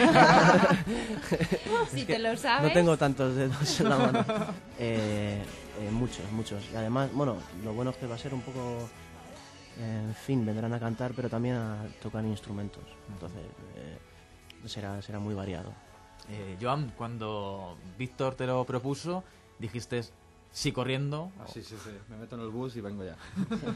Si Es te que lo sabes. No tengo tantos dedos en la mano. Eh, eh, muchos, muchos. Y además, bueno, lo bueno es que va a ser un poco... eh, en fin, vendrán a cantar, pero también a tocar instrumentos. Entonces, eh, será, será muy variado. Eh, Joan, cuando Víctor te lo propuso, dijiste sí corriendo. Ah, sí, sí, sí. Me meto en el bus y vengo ya.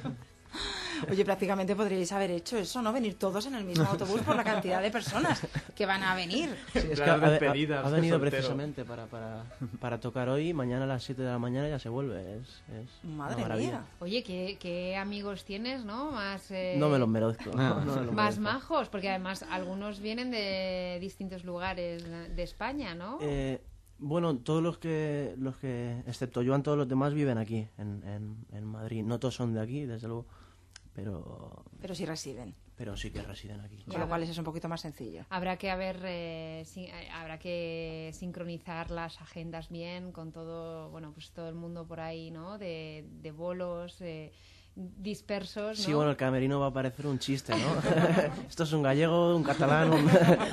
Oye, prácticamente podríais haber hecho eso, ¿no? Venir todos en el mismo autobús por la cantidad de personas que van a venir. Sí, es que ha, ha- ha venido precisamente para, para, para tocar hoy, mañana a las siete de la mañana ya se vuelve. Es, es Madre una maravilla. mía. Oye, ¿qué, qué amigos tienes, ¿no? Más, eh, No me los merezco. No, no me los más merezco. majos, porque además algunos vienen de distintos lugares de España, ¿no? Eh, bueno, todos los que, los que, excepto Joan, todos los demás viven aquí, en, en, en Madrid. No todos son de aquí, desde luego, pero... Pero sí residen. Pero sí que residen aquí. Con lo cual eso es un poquito más sencillo. Habrá que haber, eh, sin- eh, habrá que sincronizar las agendas bien con todo, bueno, pues todo el mundo por ahí, ¿no? De, de bolos eh, dispersos, ¿no? Sí, bueno, el camerino va a parecer un chiste, ¿no? Esto es un gallego, un catalán, un...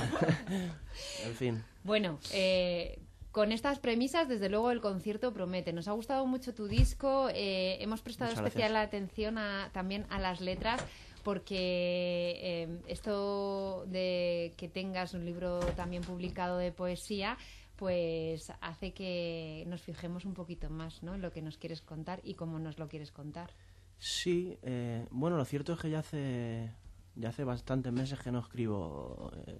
en fin. Bueno, eh, con estas premisas, desde luego el concierto promete. Nos ha gustado mucho tu disco, eh, hemos prestado Muchas especial gracias. atención a- también a las letras, porque eh, esto de que tengas un libro también publicado de poesía, pues hace que nos fijemos un poquito más, ¿no? En lo que nos quieres contar y cómo nos lo quieres contar. Sí, eh, bueno, lo cierto es que ya hace, ya hace bastantes meses que no escribo... eh,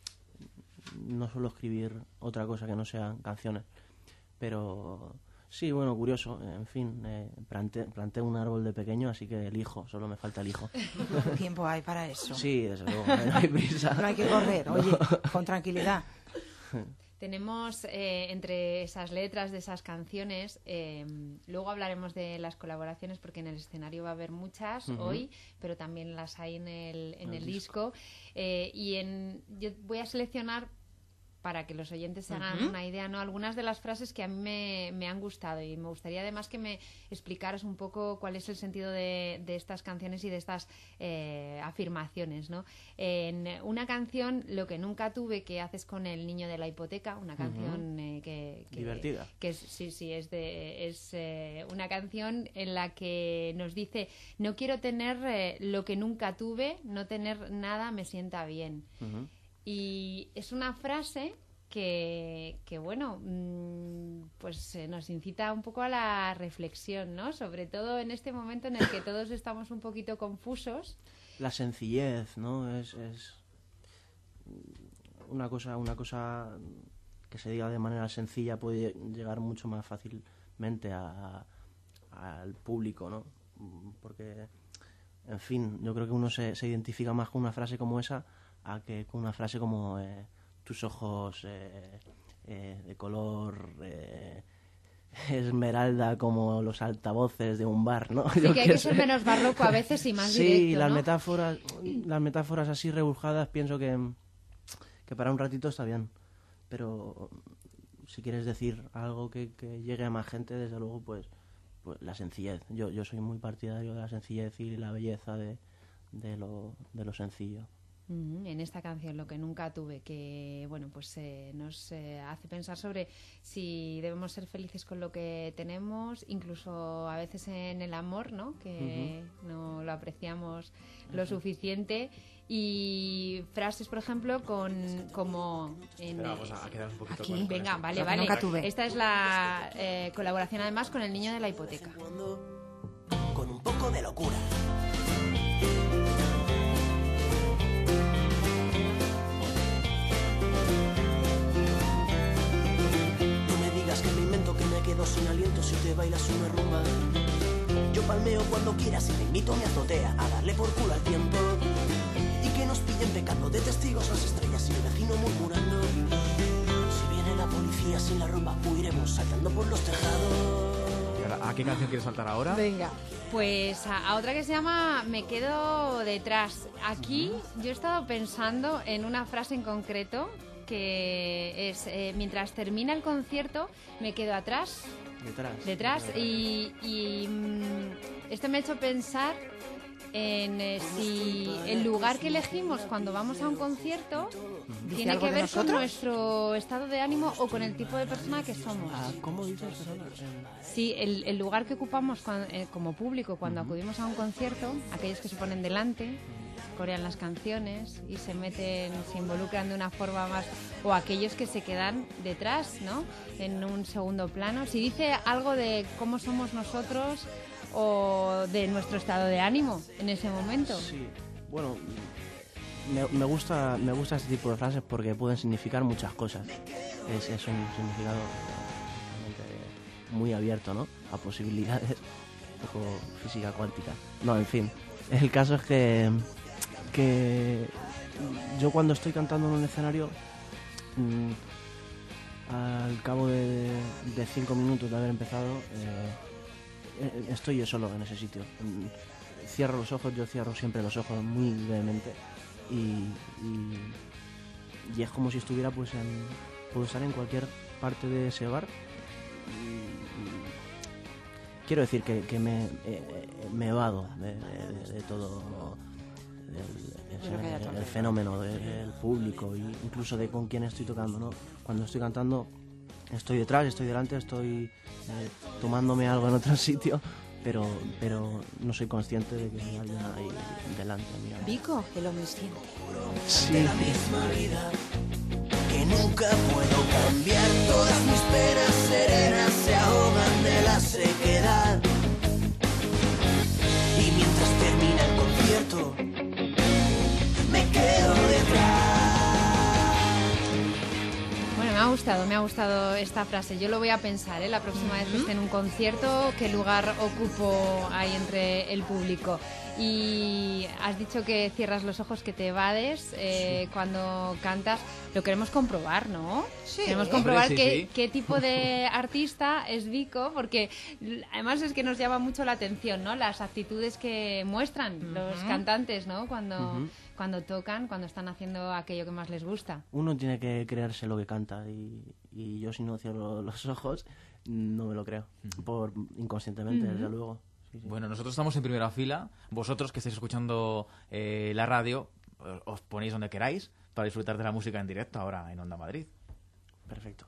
no suelo escribir otra cosa que no sean canciones. Pero sí, bueno, curioso. En fin, eh, planté, planté un árbol de pequeño, así que el hijo, solo me falta el hijo. Tiempo hay para eso. Sí, desde luego, no hay prisa. No hay que correr, oye, con tranquilidad. Tenemos eh, entre esas letras de esas canciones, eh, luego hablaremos de las colaboraciones porque en el escenario va a haber muchas Ujú. hoy, pero también las hay en el, en El el disco. disco. Eh, y en, yo voy a seleccionar, para que los oyentes se hagan Ujú. una idea, ¿no? Algunas de las frases que a mí me, me han gustado, y me gustaría además que me explicaras un poco cuál es el sentido de, de estas canciones y de estas eh, afirmaciones, ¿no? En una canción, Lo que nunca tuve, que haces con el niño de la hipoteca, una canción eh, que, que- Divertida. que es, sí, sí, es, de, es eh, una canción en la que nos dice: no quiero tener eh, lo que nunca tuve, no tener nada me sienta bien. Ujú. Y es una frase que, que bueno, mm, pues eh, nos incita un poco a la reflexión, ¿no? Sobre todo en este momento en el que todos estamos un poquito confusos. La sencillez, ¿no? Es, es una cosa, una cosa que se diga de manera sencilla puede llegar mucho más fácilmente a- al público, ¿no? Porque, en fin, yo creo que uno se, se identifica más con una frase como esa a que con una frase como eh, tus ojos eh, eh, de color eh, esmeralda como los altavoces de un bar, ¿no? Sí, Yo que hay qué que ser sé. menos barroco a veces y más Sí, directo, las ¿no? metáforas, las metáforas así rebuscadas pienso que, que para un ratito está bien, pero si quieres decir algo que, que llegue a más gente, desde luego, pues, pues la sencillez. Yo, yo soy muy partidario de la sencillez y la belleza de, de, lo, de lo sencillo. Ujú, en esta canción, Lo que nunca tuve, que bueno, pues eh, nos eh, hace pensar sobre si debemos ser felices con lo que tenemos, incluso a veces en el amor, ¿no? Que no lo apreciamos lo suficiente. Y frases, por ejemplo, con como en, Espera, vamos a quedar un poquito aquí. con- con Venga, eso. vale, Lo que vale. nunca tuve. Esta es la eh, colaboración además con el niño de la hipoteca. Con un poco de locura. que bailas una rumba. Yo palmeo cuando quieras y te invito a mi azotea a darle por culo al tiempo. Y que nos pillen pecando de testigos las estrellas y el vecino murmurando. Si viene la policía sin la ropa, huiremos saltando por los tejados. ¿Y ahora, a qué canción quieres saltar ahora? Venga. Pues a, a otra que se llama Me quedo detrás. Aquí yo he estado pensando en una frase en concreto que es eh, mientras termina el concierto me quedo atrás, Detrás. detrás y, y mm, esto me ha hecho pensar en eh, si el lugar que elegimos cuando vamos a un concierto ¿Dice tiene algo que de ver con nosotros? nuestro estado de ánimo o con el tipo de persona que somos. Ah, ¿cómo dices? Sí, el, el lugar que ocupamos cuando- eh, como público cuando acudimos a un concierto, aquellos que se ponen delante, corean las canciones y se meten, se involucran de una forma más, o aquellos que se quedan detrás, ¿no? En un segundo plano. Si dice algo de cómo somos nosotros o de nuestro estado de ánimo en ese momento. Sí, bueno, me, me gusta me gusta este tipo de frases porque pueden significar muchas cosas. Es, es un significado realmente muy abierto, ¿no? A posibilidades, un poco física cuántica. No, en fin, el caso es que que yo cuando estoy cantando en un escenario, mmm, al cabo de, de cinco minutos de haber empezado, eh, estoy yo solo en ese sitio. Mm, Cierro los ojos, yo cierro siempre los ojos muy levemente y, y, y es como si estuviera, pues, en, puedo estar en cualquier parte de ese bar. Y, y quiero decir que, que me, eh, me evado de, de, de todo el, el, el, el fenómeno del público e incluso de con quién estoy tocando, ¿no? Cuando estoy cantando estoy detrás, estoy delante, estoy eh, tomándome algo en otro sitio, pero pero no soy consciente de que hay alguien ahí delante mío. Vico, que lo me siente. Sí. De la misma vida que nunca puedo cambiar. Todas mis penas serenas se ahogan de la sequedad. Y mientras termina el concierto me quedo detrás. Bueno, me ha gustado, me ha gustado esta frase. Yo lo voy a pensar, ¿eh? La próxima vez que esté en un concierto, qué lugar ocupo ahí entre el público. Y has dicho que cierras los ojos, que te evades eh, sí. cuando cantas. Lo queremos comprobar, ¿no? Sí. Queremos comprobar Hombre, sí, qué, sí. qué tipo de artista es Vico, porque además es que nos llama mucho la atención, ¿no? Las actitudes que muestran uh-huh. los cantantes, ¿no? Cuando, uh-huh. cuando tocan, cuando están haciendo aquello que más les gusta. Uno tiene que creerse lo que canta y, y yo si no cierro los ojos no me lo creo, uh-huh. por inconscientemente, uh-huh. desde luego. Sí, sí. Bueno, nosotros estamos en primera fila. Vosotros que estáis escuchando eh, la radio, os ponéis donde queráis para disfrutar de la música en directo ahora en Onda Madrid. Perfecto.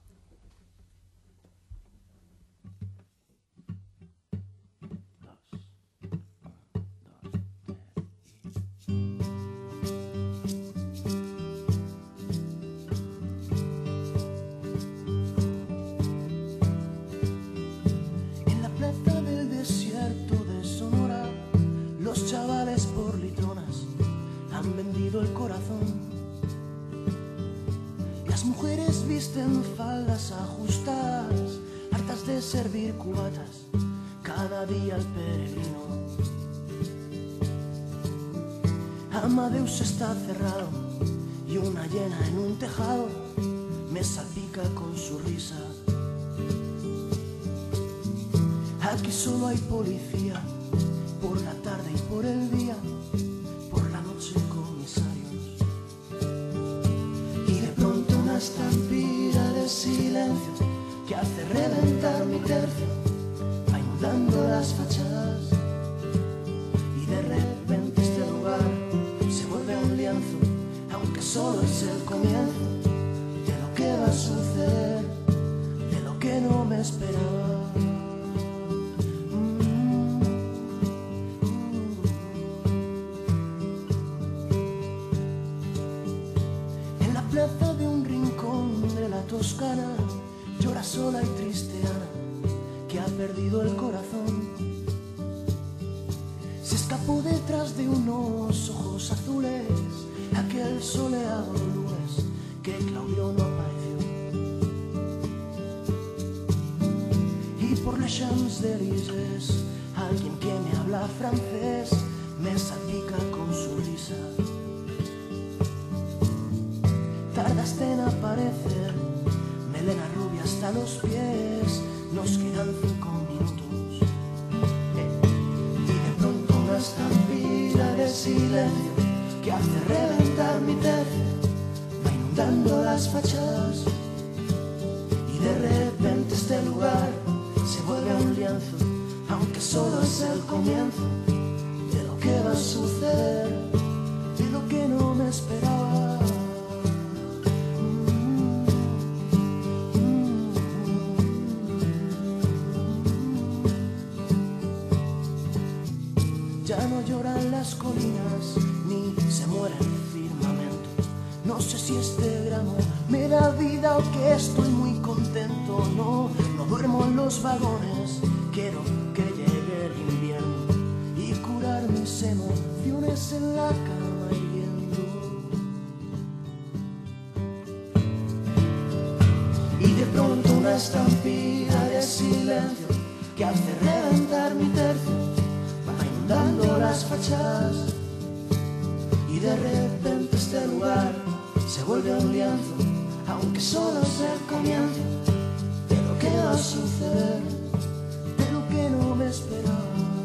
En la plaza del desierto de Sonora, los chavales por litronas han vendido el corazón. Las mujeres visten faldas ajustadas, hartas de servir cubatas cada día al peregrino. Amadeus está cerrado y una hiena en un tejado me salpica con su risa. Aquí solo hay policía, por la tarde y por el día, por la noche comisarios. Y de pronto una estampida de silencio que hace reventar mi tercio, va inundando las fachadas. Y de repente este lugar se vuelve un lienzo, aunque solo es el comienzo de lo que va a suceder, de lo que no me esperaba. Plaza de un rincón de la Toscana llora sola y triste Ana, que ha perdido el corazón. Se escapó detrás de unos ojos azules aquel soleado lunes que Claudio no apareció. Y por les Champs-Élysées. Alguien que me habla francés me salpica con su risa. Tardaste en aparecer, melena rubia hasta los pies. Nos quedan cinco minutos. Eh. Y de pronto una estampida de silencio que hace reventar mi tercio, va inundando las fachadas. Y de repente este lugar se vuelve a un lienzo, aunque solo es el comienzo de lo que va a suceder, de lo que no me esperaba. Ya no lloran las colinas, ni se muere el firmamento. No sé si este gramo me da vida o que estoy muy contento. No, no duermo en los vagones, quiero que llegue el invierno y curar mis emociones en la cama hirviendo. Y de pronto una estampida de silencio que hace reventar mi tercio, dando las fachadas. Y de repente este lugar se vuelve un lienzo, aunque solo es el comienzo de lo que va a suceder, de lo que no me esperaba.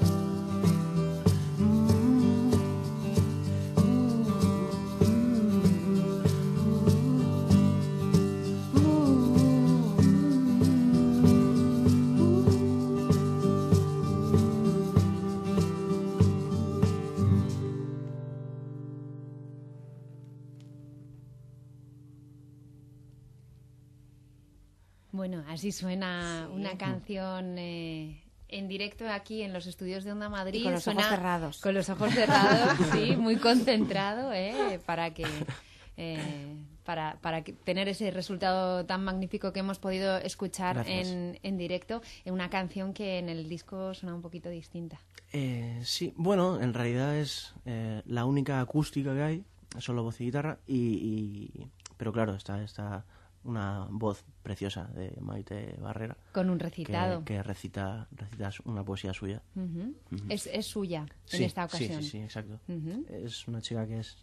Bueno, así suena sí. una canción eh, en directo aquí en los estudios de Onda Madrid. Y con los suena ojos cerrados. Con los ojos cerrados, sí, muy concentrado, eh, para que... Eh, para, para que tener ese resultado tan magnífico que hemos podido escuchar en, en directo, en una canción que en el disco suena un poquito distinta. Eh, sí, bueno, en realidad es eh, la única acústica que hay, solo voz y guitarra, y, y pero claro, está, está una voz preciosa de Maite Barrera. Con un recitado. Que, que recita, recita una poesía suya. Uh-huh. Uh-huh. Es, es suya sí, en esta ocasión. Sí, sí, sí, exacto. Uh-huh. Es una chica que es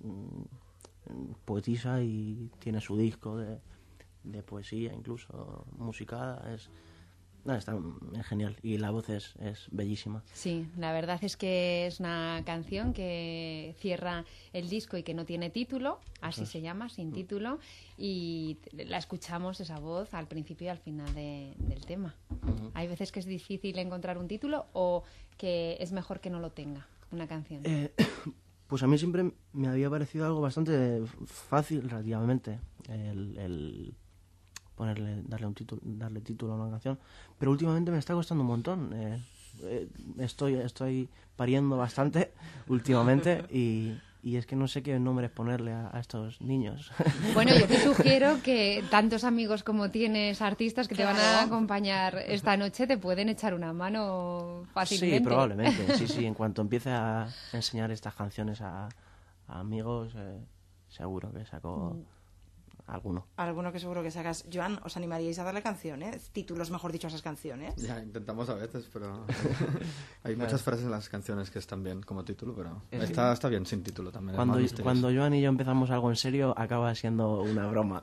poetisa y tiene su disco de, de poesía, incluso musicada. Es, nada, está genial y la voz es, es bellísima. Sí, la verdad es que es una canción que cierra el disco y que no tiene título, así se llama, sin título, y la escuchamos esa voz al principio y al final de, del tema. Uh-huh. Hay veces que es difícil encontrar un título o que es mejor que no lo tenga una canción. Eh, Pues a mí siempre me había parecido algo bastante fácil, relativamente, el, el ponerle, darle un título, darle título a una canción, pero últimamente me está costando un montón. Eh, eh, estoy, estoy pariendo bastante últimamente y, y es que no sé qué nombres ponerle a, a estos niños. Bueno, yo te sugiero que tantos amigos como tienes, artistas que claro. te van a acompañar esta noche, te pueden echar una mano fácilmente. Sí, probablemente, sí, sí. En cuanto empiece a enseñar estas canciones a, a amigos, eh, seguro que saco mm. alguno. Alguno que seguro que sacas. Joan, ¿os animaríais a darle canciones? Títulos, mejor dicho, a esas canciones. Ya, intentamos a veces, pero hay claro. muchas frases en las canciones que están bien como título, pero sí. está, está bien sin título también. Cuando, cuando Joan y yo empezamos algo en serio, acaba siendo una broma.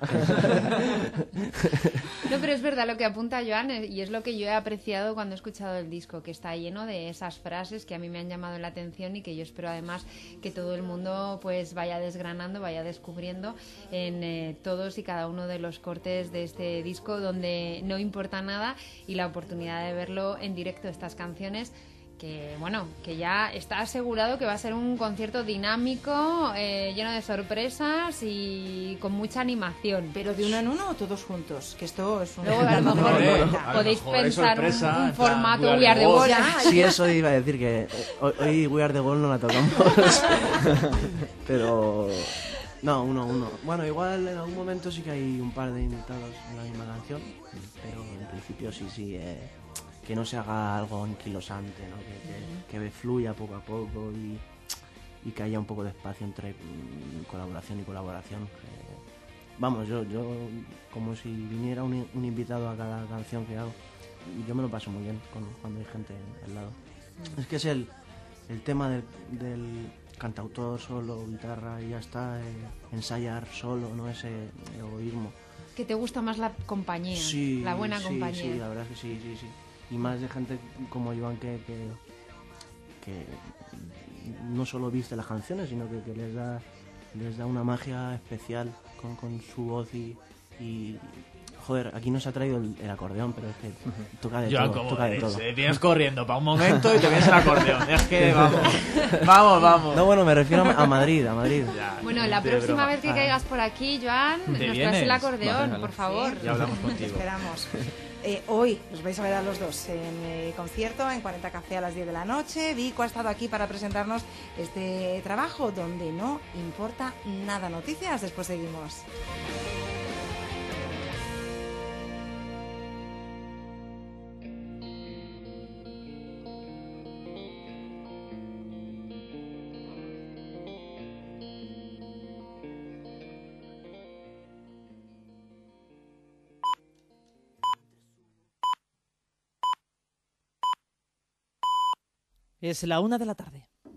No, pero es verdad lo que apunta Joan, y es lo que yo he apreciado cuando he escuchado el disco, que está lleno de esas frases que a mí me han llamado la atención y que yo espero además que todo el mundo pues vaya desgranando, vaya descubriendo en eh, todos y cada uno de los cortes de este disco, donde no importa nada, y la oportunidad de verlo en directo, estas canciones que bueno, que ya está asegurado que va a ser un concierto dinámico, eh, lleno de sorpresas y con mucha animación. Pero de uno en uno o todos juntos, que esto es un... Luego a lo mejor no, no, podéis a lo mejor pensar sorpresa, un, un formato We Are The World. Sí, eso iba a decir, que hoy, hoy We Are The World no la tocamos. Pero... No, uno, uno. Bueno, igual en algún momento sí que hay un par de invitados en la misma canción, pero en principio sí, sí, eh, que no se haga algo anquilosante, ¿no? Que, que, que fluya poco a poco y, y que haya un poco de espacio entre mm, colaboración y colaboración. Eh, vamos, yo, yo como si viniera un, un invitado a cada canción que hago. yo me lo paso muy bien con, cuando hay gente al lado. Es que es el, el tema del, del cantautor solo, guitarra y ya está, eh, ensayar solo, no ese egoísmo. Que te gusta más la compañía, Sí, la buena sí, compañía. Sí, la verdad es que sí, sí, sí. Y más de gente como Joan que, que, que no solo viste las canciones, sino que, que les da les da una magia especial con, con su voz y, y... Joder, aquí nos ha traído el, el acordeón, pero es que toca de Joan, todo, ¿cómo toca de eres? todo. Eh, Vienes corriendo para un momento y te vienes el acordeón. Es que vamos, vamos, vamos. No, bueno, me refiero a Madrid, a Madrid. Ya, Bueno, la de próxima broma. vez que Ah. caigas por aquí, Joan, ¿Te nos traes vienes? el acordeón, Vale, por favor. Ya hablamos Te contigo. esperamos. Eh, hoy os vais a ver a los dos en eh, concierto en cuarenta Café a las diez de la noche. Vico ha estado aquí para presentarnos este trabajo donde no importa nada. Noticias, después seguimos. Es la una de la tarde.